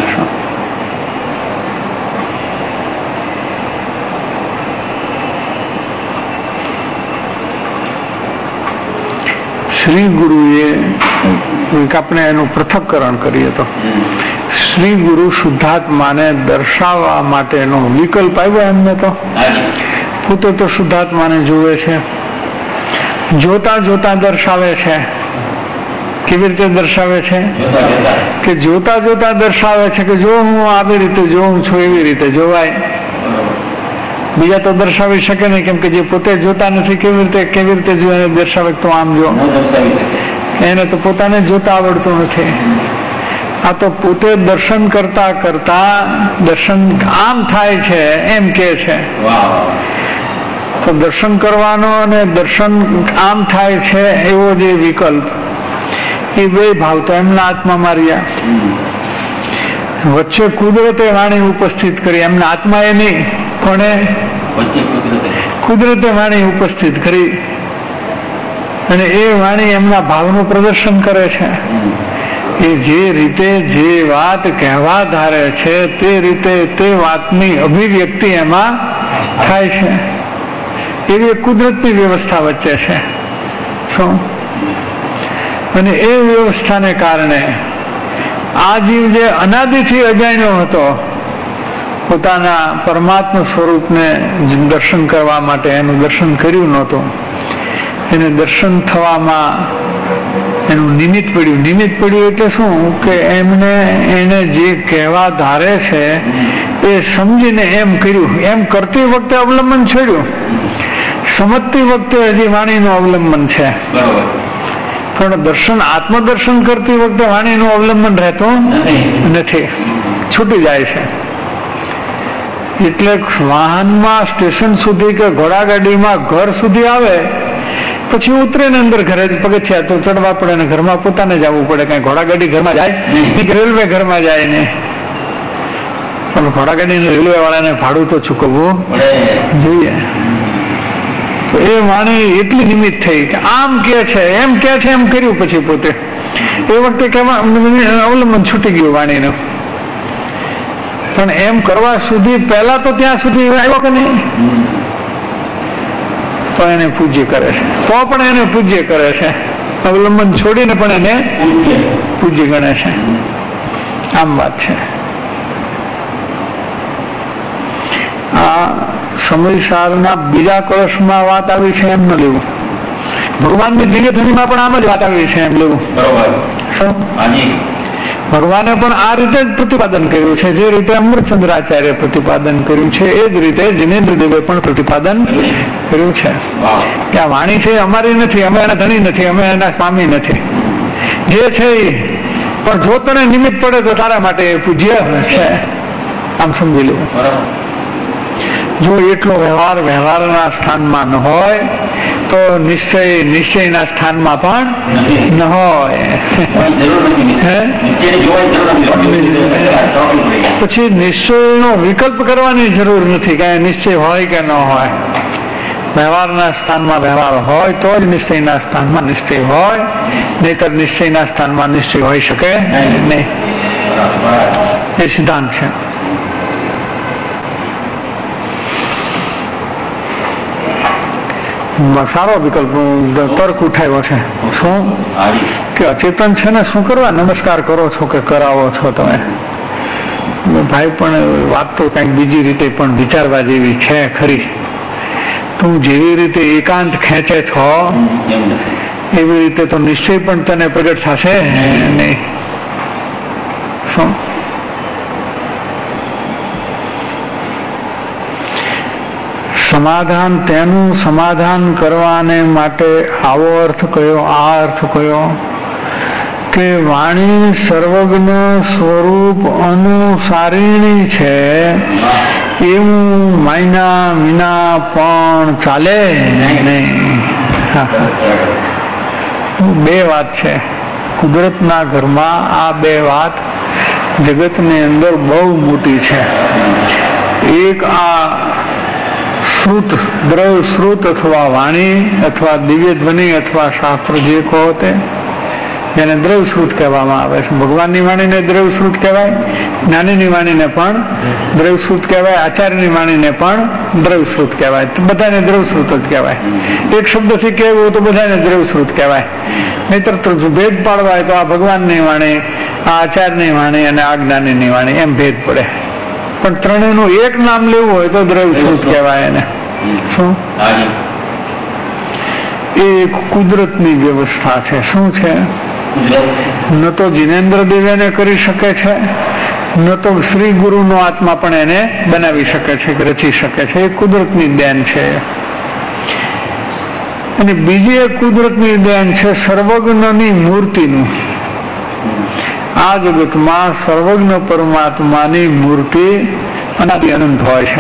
શ્રી ગુરુએ આપણે એનું પૃથક્કરણ કરીએ તો શ્રી ગુરુ શુદ્ધાત્માને દર્શાવવા માટેનો વિકલ્પ આવ્યો એમને. તો પોતે તો શુદ્ધાત્માને જુએ છે, જોતા જોતા દર્શાવે છે. કેવી રીતે દર્શાવે છે? કે જોતા જોતા દર્શાવે છે કે જો હું આવી રીતે જોઉં છું એવી રીતે જોવાય. બીજા તો દર્શાવી શકે નહીં, કેમ કે જે પોતે જોતા નથી કેવી રીતે કેવી રીતે જો એને દર્શાવે તો આમ જો, એને તો પોતાને જોતા આવડતું નથી. આ તો પોતે દર્શન કરતા કરતા દર્શન આમ થાય છે એમ કે છે. તો દર્શન કરવાનો અને દર્શન આમ થાય છે એવો જે વિકલ્પ, એ બે ભાવ તો એમના આત્મામાં રહ્યા. વચ્ચે કુદરતે વાણી ઉપસ્થિત કરી, એમના આત્મા એ નહીં પણ કુદરતે વાણી ઉપસ્થિત કરી, અને એ વાણી એમના ભાવનું પ્રદર્શન કરે છે. એ જે રીતે જે વાત કહેવા ધારે છે તે રીતે તે વાતની અભિવ્યક્તિ એમાં થાય છે. એવી કુદરતની વ્યવસ્થા વચ્ચે છે. શું? અને એ વ્યવસ્થાને કારણે આ જીવ જે અનાદિથી અજાણ્યો હતો, પોતાના પરમાત્મા સ્વરૂપને દર્શન કરવા માટે એનું દર્શન કર્યું નહોતું, એને દર્શન થવામાં એનું નિમિત્ત પડ્યું. નિમિત્ત પડ્યું એટલે શું કે એમને એને જે કહેવા ધારે છે એ સમજીને એમ કર્યું. એમ કરતી વખતે અવલંબન છોડ્યું, સમજતી વખતે હજી વાણીનું અવલંબન છે. પણ દર્શન આત્મદર્શન કરતી વખતે વાણીનું અવલંબન રહેતું નથી, છૂટી જાય છે. એટલે વાહનમાં સ્ટેશન સુધી કે ઘોડાગાડીમાં ઘર સુધી આવે પછી ઉતરે ને અંદર ઘરે પગથિયા તો ચડવા પડે ને ઘરમાં પોતાને જવું પડે. કઈ ઘોડાગાડી ઘરમાં જાય, રેલવે ઘરમાં જાય ને, પણ ઘોડાગાડી રેલવે વાળાને ભાડું તો ચૂકવવું જોઈએ. તો એ વાણી એટલી નિમિત્ત થઈ કે આમ કે છે એમ કે છે એમ કર્યું. પછી પોતે એ વખતે કેવા અવલંબન છૂટી ગયું વાણીનું. પણ એમ કરવા સુધી પહેલા તો ત્યાં સુધી આવ્યો કે નહીં, તો એને પૂજ્ય કરે છે. તો પણ એને પૂજ્ય કરે છે, અવલંબન છોડીને પણ એને પૂજ્ય ગણે છે. આમ વાત છે. આ સમયસારના બીજા કળશમાં વાત આવી છે એમ ન લેવું. ભગવાનની દિવ્ય ધ્વનિમાં પણ આમ જ વાત આવી છે એમ લેવું. ભગવાને પણ આ રીતે જ પ્રતિપાદન કર્યું છે. જે રીતે અમૃતચંદ્રાચાર્ય પ્રતિપાદન કર્યું છે એ જ રીતે જિનેન્દ્ર દેવે પણ પ્રતિપાદન કર્યું છે કે આ વાણી છે અમારી નથી, અમે એના ધણી નથી, અમે એના સ્વામી નથી. જે છે એ પણ જો તને નિમિત્ત પડે તો તારા માટે પૂજ્ય છે, આમ સમજી લેવું. જો એટલો વ્યવહાર વ્યવહારના સ્થાનમાં ન હોય તો નિશ્ચય નિશ્ચયના સ્થાનમાં પણ ન હોય. પછી નિશ્ચયનો વિકલ્પ કરવાની જરૂર નથી કે નિશ્ચય હોય કે ન હોય. વ્યવહારના સ્થાનમાં વ્યવહાર હોય તો જ નિશ્ચયના સ્થાનમાં નિશ્ચય હોય, નહીતર નિશ્ચયના સ્થાનમાં નિશ્ચય હોઈ શકે નહીં. એ સિદ્ધાંત છે. સારો વિકલ્પ તર્ક ઉઠાવ્યો છે. શું કે અચેતન છે ને શું કરવા નમસ્કાર કરો છો કે કરાવો છો તમે? ભાઈ પણ વાત તો કંઈક બીજી રીતે પણ વિચારવા જેવી છે ખરી. તું જેવી રીતે એકાંત ખેંચે છો એવી રીતે તો નિશ્ચય પણ તને પ્રગટ થશે નહીં. શું સમાધાન, તેનું સમાધાન કરવાને માટે આવો અર્થ કયો, આ અર્થ કયો કે વાણી સર્વજ્ઞ સ્વરૂપ અનુસારીણી છે એવું માયના વિના પણ ચાલે નહીં. બે વાત છે કુદરતના ઘરમાં. આ બે વાત જગતની અંદર બહુ મોટી છે. એક આ શ્રુત, દ્રવ્ય શ્રુત અથવા વાણી અથવા દિવ્ય ધ્વનિ અથવા શાસ્ત્ર જે કહો તે, જેને દ્રવ્ય શ્રુત કહેવામાં આવે છે. ભગવાનની વાણીને દ્રવ્ય શ્રુત કહેવાય, જ્ઞાનીની વાણીને પણ દ્રવ્ય શ્રુત કહેવાય, આચાર્યની વાણીને પણ દ્રવ્ય શ્રુત કહેવાય. બધાને દ્રવ્ય શ્રુત જ કહેવાય. એક શબ્દથી કહેવું તો બધાને દ્રવ્ય શ્રુત કહેવાય. નહીતર તો ભેદ પાડવાય તો આ ભગવાનની વાણી, આ આચાર્યની વાણી અને આ જ્ઞાનીની વાણી એમ ભેદ પડે. પણ ત્રણેયનું એક નામ લેવું હોય તો દ્રવ્ય શ્રુત કહેવાય એને. શું? એ કુદરતની વ્યવસ્થા છે. શું છે? ન તો જિનેન્દ્ર દેવેને કરી શકે છે, ન તો શ્રી ગુરુનો આત્મા પણ એને બનાવી શકે છે, રચી શકે છે. એ કુદરતની દેન છે. અને બીજી એક કુદરતની દેન છે સર્વજ્ઞની મૂર્તિનું. આ જગતમાં સર્વજ્ઞ પરમાત્માની મૂર્તિ અનાદિ અનંત હોય છે.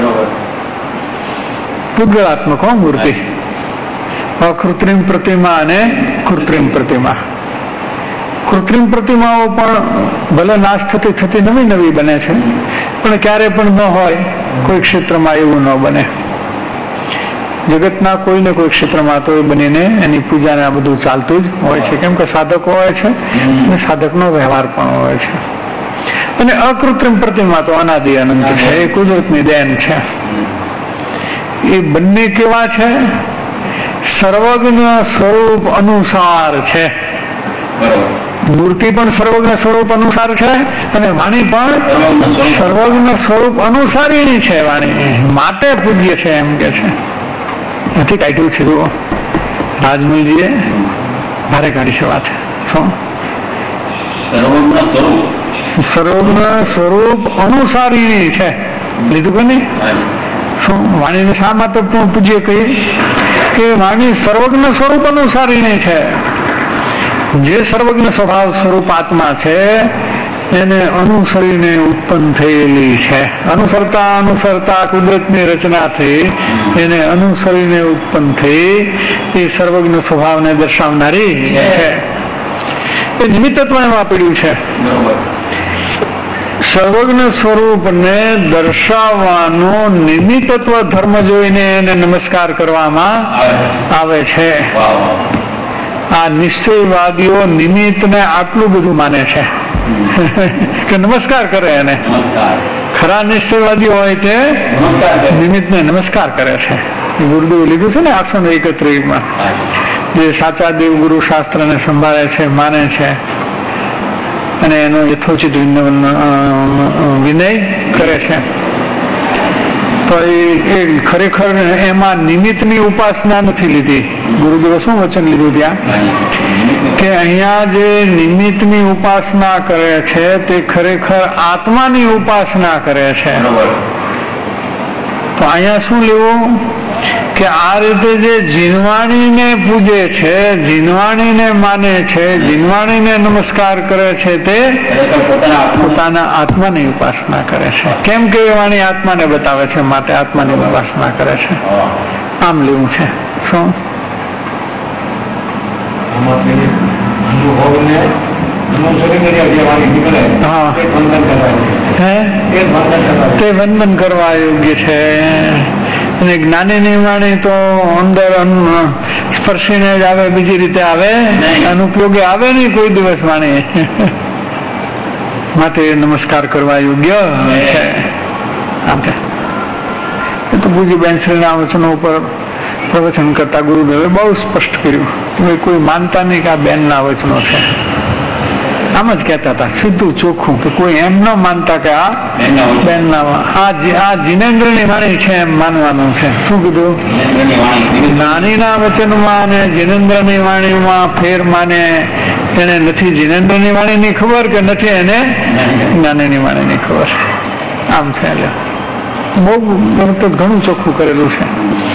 પૂતગળાત્મક હો મૂર્તિ. અકૃત્રિમ પ્રતિમા અને કૃત્રિમ પ્રતિમા. કૃત્રિમ પ્રતિમાઓ પણ ભલે નાશ થતી થતી નવી નવી બને છે, પણ ક્યારે પણ ન હોય કોઈ ક્ષેત્રમાં એવું ન બને. જગતના કોઈને કોઈ ક્ષેત્રમાં તો બનીને એની પૂજાને આ બધું ચાલતું જ હોય છે, કેમ કે સાધકો હોય છે અને સાધકનો વ્યવહાર પણ હોય છે. અને અકૃત્રિમ પ્રતિમા તો અનાદિ અનંત છે, એ કુદરતની દેન છે. એ બંને કેવા છે? સર્વજ્ઞ સ્વરૂપ અનુસાર છે. મૂર્તિ પણ સર્વજ્ઞ સ્વરૂપ અનુસાર છે અને વાણી પણ સર્વજ્ઞ સ્વરૂપ અનુસારીની છે. વાણી માટે પૂજ્ય છે એમ કે છે. નથી કાઢ્યું છે જુઓ, રાજમલજીએ ભારે કાઢી છે વાત. શું સર્વજ્ઞ સ્વરૂપ અનુસારીની છે, લીધું કે નહીં? શું વાણીને શા માટે પૂજ્ય કહીએ? કે વાણી સર્વજ્ઞ સ્વરૂપ અનુસારીની છે. જે સર્વજ્ઞ સ્વભાવ સ્વરૂપ આત્મા છે એને અનુસરીને ઉત્પન્ન થયેલી છે. અનુસરતા અનુસરતા કુદરતની રચના થઈ, એને અનુસરીને ઉત્પન્ન થઈ એ સર્વજ્ઞ સ્વભાવને દર્શાવનારી છે. એ નિમિત્તત્વ એમાં પડ્યું છે. સર્વજ્ઞ સ્વરૂપને દર્શાવવાનો નિમિત્તત્વ ધર્મ જોઈને એને નમસ્કાર કરવામાં આવે છે. આ નિશ્ચયવાદીઓ નિમિત્તને આટલું બધું માને છે કે નમસ્કાર કરે. એને ખરા નિશ્ચયવાદીઓ હોય તે નિમિત્તને નમસ્કાર કરે છે. ગુરુદેવ લીધું છે ને આઠસો ને એકત્રીસ માં જે સાચા દેવગુરુ શાસ્ત્રને સંભાળે છે, માને છે અને એનો યથોચિત વિનય કરે છે, તો એ ખરેખર એમાં નિમિત્તની ઉપાસના નથી લીધી. ગુરુદેવે શું વચન લીધું ત્યાં? કે અહીંયા જે નિમિત્તની ઉપાસના કરે છે તે ખરેખર આત્માની ઉપાસના કરે છે. તો અહીંયા શું લેવું? કે આ રીતે જે જીનવાણીને પૂજે છે, જીનવાણીને માને છે, જીનવાણીને નમસ્કાર કરે છે તે પોતાના આત્માની ઉપાસના કરે છે. કેમ કે એ વાણી આત્માને બતાવે છે, માટે આત્માની ઉપાસના કરે છે. આમ લેવું છે. શું હા તે વંદન કરવા યોગ્ય છે. અને જ્ઞાનીની વાણી તો અંદર સ્પર્શીને જ આવે, બીજી રીતે આવે, અનુપયોગી આવે નહીં કોઈ દિવસ વાણી. માટે નમસ્કાર કરવા યોગ્ય છે. આમ એ તો પૂજ્યબેન શ્રીના વચનો ઉપર પ્રવચન કરતા ગુરુદેવે બહુ સ્પષ્ટ કર્યું કે કોઈ માનતા નહીં કે આ બેનના વચનો છે. આમ જ કહેતા હતા સીધું ચોખ્ખું, કે કોઈ એમ ન માનતા કે આ બેનના આ જીનેન્દ્રની વાણી છે એમ માનવાનું છે. શું કીધું? નાનીના વચનમાં અને જીનેન્દ્રની વાણીમાં ફેર માને એને નથી જીનેન્દ્રની વાણીની ખબર કે નથી એને જ્ઞાનીની વાણીની ખબર. આમ છે. એટલે બહુ ઘણું ચોખ્ખું કરેલું છે.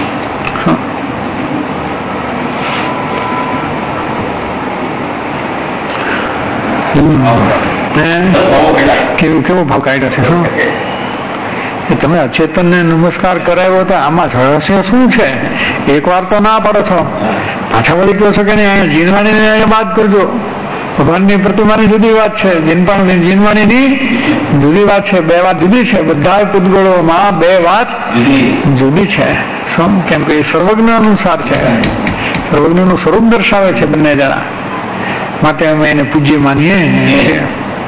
કેવું કેવો ભાવ કાઢ્યો છે. શું તમે અચેતનને નમસ્કાર કરાવ્યો તો આમાં રહસ્ય શું છે? એક વાર તો ના પાડો છો, પાછા વળી કહો છો કે નહીં અહીંયા જીનવાણીને અહીંયા બાદ કરજો. ભગવાનની પ્રતિમાની જુદી વાત છે, જીનપાણી જીનવાણીની જુદી વાત છે. બે વાત જુદી છે. બધા પૂતગળોમાં બે વાત જુદી છે. શું? કેમ કે એ સર્વજ્ઞ અનુસાર છે, સર્વજ્ઞનું સ્વરૂપ દર્શાવે છે બંને જણા. માટે અમે એને પૂજ્ય માનીએ છીએ.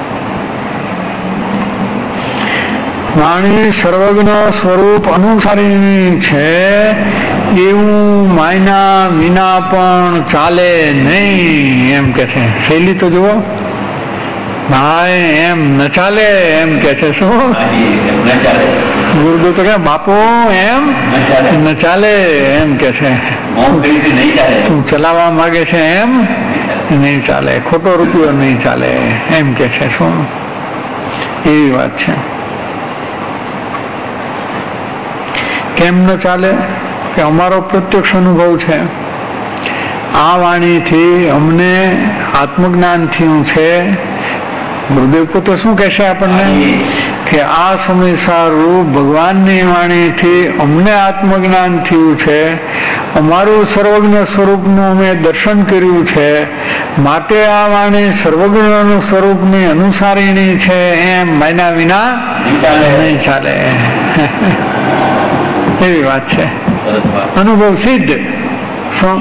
વાણી સર્વજ્ઞ સ્વરૂપ અનુસારી છે એવું માયના વિના પણ ચાલે નહીં એમ કે છે. શૈલી તો જુઓ ભાઈ, એમ ન ચાલે એમ કે છે. શું ગુરુદેવ તો કે બાપુ એમ ન ચાલે એમ કે છે. તું ચલાવવા માંગે છે એમ નહીં ચાલે, ખોટો રૂપિયો નહીં ચાલે એમ કે છે. શું એવી વાત છે. કેમ ન ચાલે? કે અમારો પ્રત્યક્ષ અનુભવ છે. આ વાણીથી અમને આત્મજ્ઞાન થયું છે. ગુરુદેવ પોતે શું કહેશે આપણને કે આ સમયસાર રૂપ ભગવાનની વાણીથી અમને આત્મજ્ઞાન થયું છે. અમારું સર્વજ્ઞ સ્વરૂપનું અમે દર્શન કર્યું છે, માટે આ વાણી સર્વજ્ઞનું સ્વરૂપની અનુસારીણી છે. એમ માયના વિના નહીં ચાલે. એવી વાત છે. અનુભવ સિદ્ધ. શું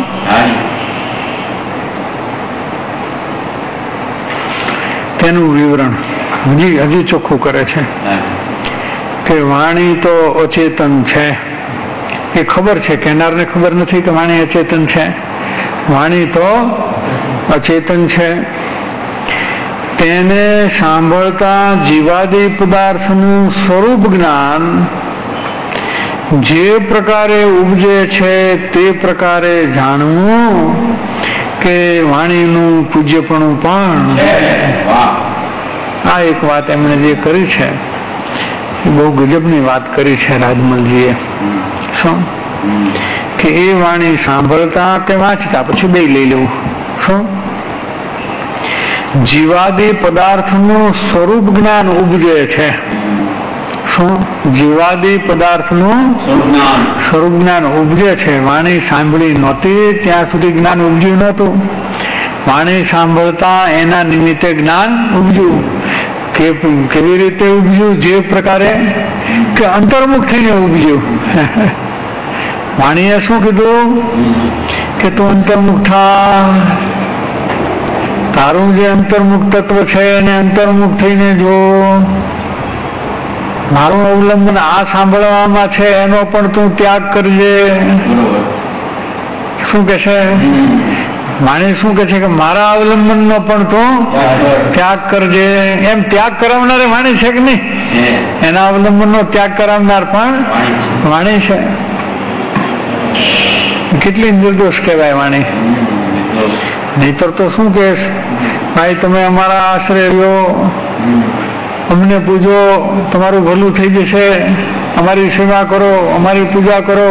તેનું વિવરણ હજી હજી ચોખ્ખું કરે છે કે વાણી તો અચેતન છે. એ ખબર છે, કહેનારને ખબર નથી કે વાણી અચેતન છે. વાણી તો અચેતન છે. તેને સાંભળતા જીવાદી પદાર્થનું સ્વરૂપ જ્ઞાન જે પ્રકારે ઉપજે છે તે પ્રકારે જાણવું કે વાણીનું પૂજ્યપણું પણ. આ એક વાત એમણે જે કરી છે એ બહુ ગજબની વાત કરી છે રાજમલજીએ. શું કે એ વાણી સાંભળતા કે વાંચતા, પછી બે લઈ લેવું. શું જીવાદી પદાર્થનું સ્વરૂપ જ્ઞાન ઉપજે છે. શું જીવાદી પદાર્થનું સ્વરૂપ જ્ઞાન ઉપજે છે. વાણી સાંભળી નહોતી ત્યાં સુધી જ્ઞાન ઉપજ્યું નહોતું. વાણી સાંભળતા એના નિમિત્તે જ્ઞાન ઉપજ્યું. કે કેવી રીતે ઉપજ્યું? જે પ્રકારે કે અંતર્મુખ થઈને ઉપજ્યું. વાણીએ શું કીધું કે તું અંતર્મુખ થા, તારું જે અંતર્મુખ તત્વ છે એને અંતર્મુખ થઈને જો. મારું અવલંબન આ સાંભળવામાં છે એનો પણ તું ત્યાગ કરજે. શું કે છે વાણી? શું કે છે કે મારા અવલંબનનો પણ તું ત્યાગ કરજે. એમ ત્યાગ કરાવનારે વાણી છે કે નહીં? એના અવલંબનનો ત્યાગ કરાવનાર પણ વાણી છે. કેટલી નિર્દોષ કહેવાય વાણી. નહીતર તો શું કે ભાઈ તમે અમારા આશરે રહ્યો, અમને પૂજો, તમારું ભલું થઈ જશે, અમારી સેવા કરો, અમારી પૂજા કરો.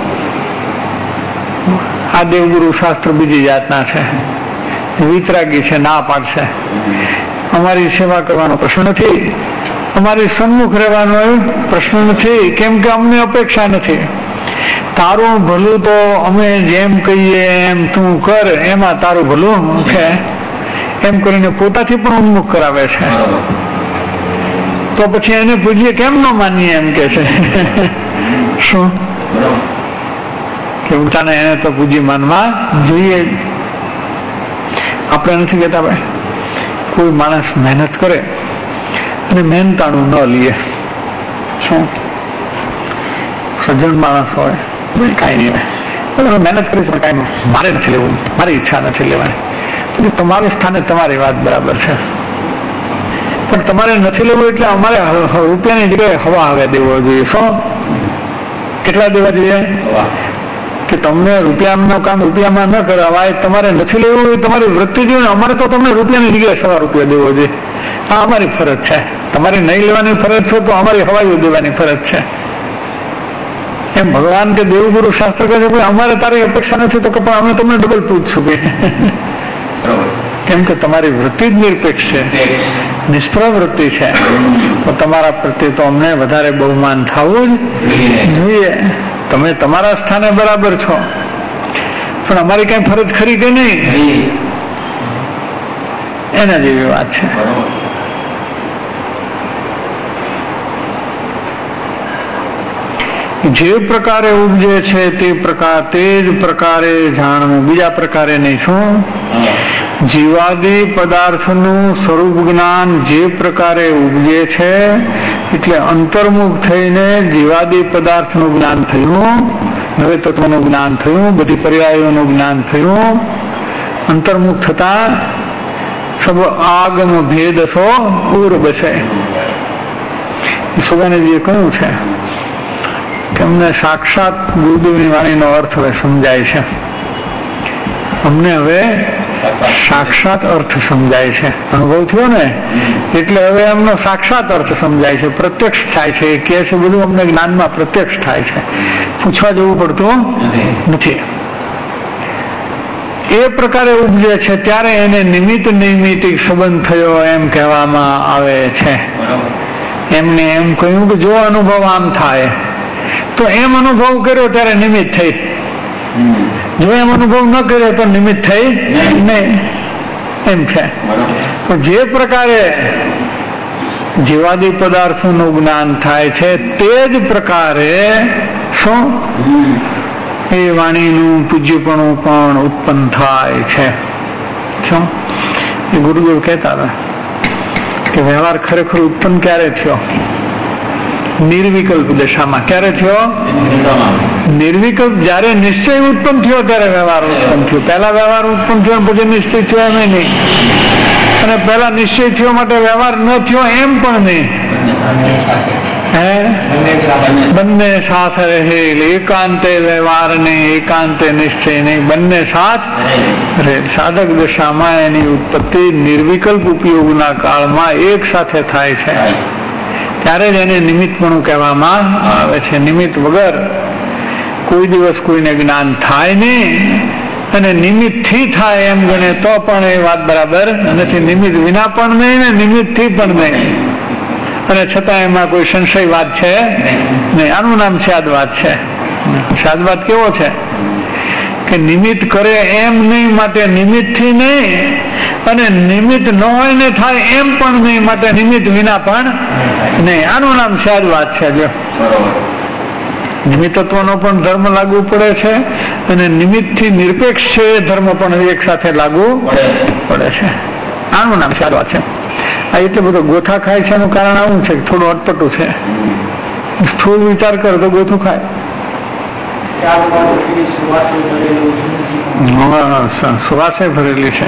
આ દેવગુરુ શાસ્ત્ર બીજી જાતના છે, વિતરાગી છે, ના પાડશે. અમારી સેવા કરવાનો પ્રશ્ન નથી, અમારી સન્મુખ રહેવાનો પ્રશ્ન નથી. કેમ કે અમને અપેક્ષા નથી. તારું ભલું તો અમે જેમ કહીએ એમ તું કર, એમાં તારું ભલું છે. એમ કરીને પોતાથી પણ ઉન્મુખ કરાવે છે. તો પછી એને પૂજીએ કેમ ન માનીએ એમ કે છે. શું કે ઉતાને એને તો પૂજી માનવા જોઈએ. આપણે નથી કહેતા ભાઈ કોઈ માણસ મહેનત કરે અને મહેનતાણું ન લે. શું સજ્જન માણસ હોય કાંઈ નહીં, મહેનત કરીશ પણ કાંઈ મારે નથી લેવું, મારી ઈચ્છા નથી લેવાની. તો તમારા સ્થાને તમારી વાત બરાબર છે, પણ તમારે નથી લેવું એટલે અમારે રૂપિયાની જગ્યાએ હવા હવે દેવો જોઈએ. શું કેટલા દેવા જોઈએ કે તમને રૂપિયાનું કામ રૂપિયામાં ન કરાવાય? તમારે નથી લેવું એ તમારી વૃત્તિ જોઈએ. અમારે તો તમને રૂપિયાની જગ્યાએ સવા રૂપિયા દેવો જોઈએ. આ અમારી ફરજ છે. તમારે નહીં લેવાની ફરજ છે તો અમારી હવાઈઓ દેવાની ફરજ છે. એમ ભગવાન કે દેવગુરુ શાસ્ત્ર કહે છે અમારે તારી અપેક્ષા નથી તો કે પણ અમે તમને ડબલ પૂછશું કે કેમ કે તમારી વૃત્તિ જ નિરપેક્ષ છે, નિષ્ફળ વૃત્તિ છે. તો તમારા પ્રત્યે તો અમને વધારે બહુમાન થવું જ જોઈએ. તમે તમારા સ્થાને બરાબર છો, પણ અમારી કઈ ફરજ ખરી કે નહીં, એના જેવી વાત છે. જે પ્રકારે ઉપજે છે તે પ્રકાર તે જ પ્રકારે જાણવું, બીજા પ્રકારે નહીં. શું જીવાદી પદાર્થનું સ્વરૂપ જ્ઞાન જે પ્રકારે ઉપજે છે એટલે અંતર્મુખ થઈને જીવાદી પદાર્થનું જ્ઞાન થયું, નવે તત્વનું જ્ઞાન થયું, બધી પર્યાયોનું જ્ઞાન થયું. અંતર્મુખ થતા સબ આગમ ભેદ સો પૂર બસે. સુગાનીજીએ કહ્યું છે કે અમને સાક્ષાત ગુરુદેવની વાણીનો અર્થ હવે સમજાય છે. અમને હવે સાક્ષાત અર્થ સમજાય છે. અનુભવ થયો ને એટલે હવે એમનો સાક્ષાત અર્થ સમજાય છે, પ્રત્યક્ષ થાય છે. એ કહે છે બધું અમને જ્ઞાનમાં પ્રત્યક્ષ થાય છે, પૂછવા જવું પડતું નથી. એ પ્રકારે ઉપજે છે ત્યારે એને નિમિત્ત નૈમિતિક સંબંધ થયો એમ કહેવામાં આવે છે. એમને એમ કહ્યું કે જો અનુભવ આમ થાય તો એમ અનુભવ કર્યો ત્યારે નિમિત્ત થઈ, જો એમ અનુભવ ન કર્યો તો નિમિત્ત થઈ નહીં, એમ છે. તો જે પ્રકારે જીવાદી પદાર્થોનું જ્ઞાન થાય છે તે જ પ્રકારે શું એ વાણીનું પૂજ્યપણું પણ ઉત્પન્ન થાય છે. શું એ ગુરુદેવ કહેતા હતા કે વ્યવહાર ખરેખર ઉત્પન્ન ક્યારે થયો? નિર્વિકલ્પ દશામાં. ક્યારે થયો? નિર્વિકલ્પ જયારે નિશ્ચય ઉત્પન્ન થયો ત્યારે વ્યવહાર ઉત્પન્ન થયો. પહેલા વ્યવહાર ઉત્પન્ન થયો પછી નિશ્ચય થયો એમ નહીં, અને પહેલા નિશ્ચય થયો માટે વ્યવહાર ન થયો એમ પણ નહીં. હે બંને સાથ રહેલ, એકાંતે વ્યવહાર નહીં, એકાંતે નિશ્ચય નહીં, બંને સાથ રહેલ. સાધક દશામાં એની ઉત્પત્તિ નિર્વિકલ્પ ઉપયોગના કાળમાં એક સાથે થાય છે, ત્યારે જ એને નિમિત્તપણું કહેવામાં આવે છે. નિમિત્ત વગર કોઈ દિવસ કોઈને જ્ઞાન થાય નહીં, અને નિમિત્તથી થાય એમ ગણે તો પણ એ વાત બરાબર નથી. નિમિત્ત વિના પણ નહીં ને નિમિત્તથી પણ નહીં, અને છતાં એમાં કોઈ સંશયવાદ છે નહીં. આનું નામ શાદવાદ છે. શાદવાદ કેવો છે કે નિમિત્ત કરે એમ નહીં માટે નિમિત્તથી નહીં, અને નિમિત્ત ન હોય ને થાય એમ પણ નહીં માટે નિમિત્ત વિના પણ નહીં. આનું નામ શાદવાદ છે. જો નિમિત્તત્વનો પણ ધર્મ લાગુ પડે છે, અને નિમિત્તથી નિરપેક્ષ છે એ ધર્મ પણ એક સાથે લાગુ પડે છે. આનું નામ શાદવાદ છે. આ એટલે બધો ગોથા ખાય છે એનું કારણ આવું છે કે થોડું અટપટું છે. સ્થૂળ વિચાર કરે તો ગોથું ખાય. સુવાસે ભરેલી છે.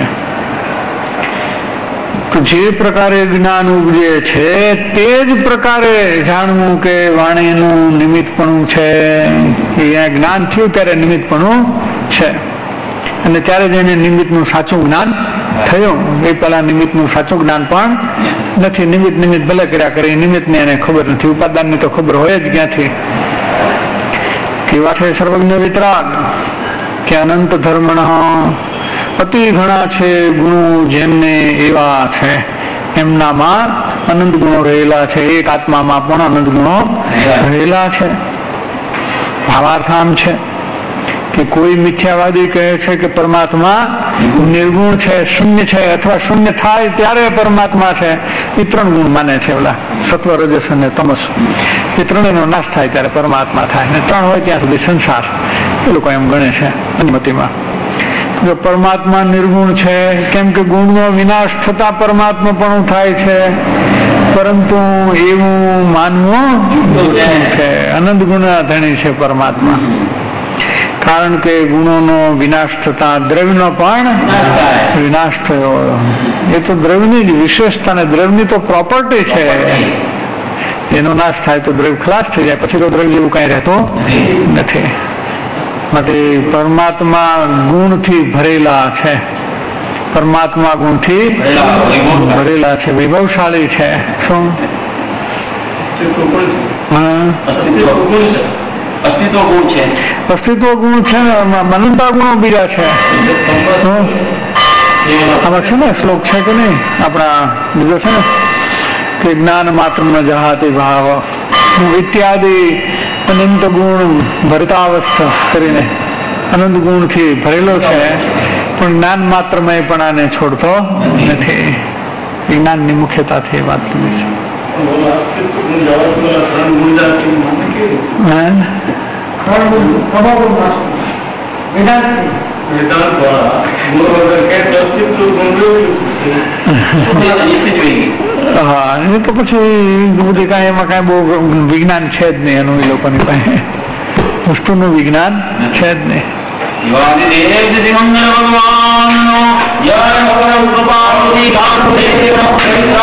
તો જે પ્રકારે જ્ઞાન ઉપજે છે તે જ પ્રકારે જાણવું કે વાણીનું નિમિત્તપણું છે. એ જ્ઞાન થયું ત્યારે નિમિત્તપણું છે, અને ત્યારે જ એને નિમિત્તનું સાચું જ્ઞાન થયું. એ પેલા નિમિત્તનું સાચું જ્ઞાન પણ નથી. નિમિત્ત નિમિત્ત ભલે કર્યા કરે, નિમિત્તને એને ખબર નથી. ઉપાદાનની તો ખબર હોય જ ક્યાંથી. કેવા છે સર્વજ્ઞ વિતરાગ કે અનંત ધર્મણ અતિ ઘણા છે ગુણો જેમને એવા છે, એમનામાં અનંત ગુણો રહેલા છે. એક આત્મામાં પણ અનંત ગુણો રહેલા છે. ભાવાર્થ આમ છે કે કોઈ મિથ્યાવાદી કહે છે કે પરમાત્મા નિર્ગુણ છે, શૂન્ય છે, અથવા શૂન્ય થાય ત્યારે પરમાત્મા છે. એ ત્રણ ગુણ માને છે, ઓલા સત્વ, રજસ અને તમસ. એ ત્રણેયનો નાશ થાય ત્યારે પરમાત્મા થાય, અને ત્રણ હોય ત્યાં સુધી સંસાર. એ લોકો એમ ગણે છે અનુમતિમાં. પરમાત્મા નિર્ગુણ છે કેમ કે ગુણનો વિનાશ થતા પરમાત્મા પણ થાય છે, પરંતુ એવું માનવું છે. અનંત ગુણધણી છે પરમાત્મા, કારણ કે ગુણોનો વિનાશ થતા દ્રવ્યનો પણ વિનાશ થયો. એ તો દ્રવ્યની જ વિશેષતા ને દ્રવ્યની તો પ્રોપર્ટી છે. એનો નાશ થાય તો દ્રવ્ય ખલાસ થઈ જાય, પછી તો દ્રવ્ય જેવું કઈ રહેતું નથી. માટે પરમાત્મા ગુણથી ભરેલા છે. પરમાત્મા ગુણથી ભરેલા છે, વૈભવશાળી છે. શું અસ્તિત્વ ગુણ છે? અસ્તિત્વ ગુણ છે ને, અનંતા ગુણો બીજા છે. આમાં છે ને શ્લોક છે કે નહીં આપણા બીજો છે ને કે જ્ઞાન માત્ર ન જહાતી ભાવ ઇત્યાદિ અનંત ગુણ ભરતાવસ્થા કરીને અનંત ગુણથી ભરેલો છે, પણ જ્ઞાન માત્રમય પણ આને છોડતો નથી. વિજ્ઞાનની મુખ્યતાથી વાત કરી છે. હા, એ તો પછી બધી કાંઈ એમાં કાંઈ બહુ વિજ્ઞાન છે જ નહીં એનું. એ લોકોની પાસે વસ્તુનું વિજ્ઞાન છે જ નહીં. ભગવાન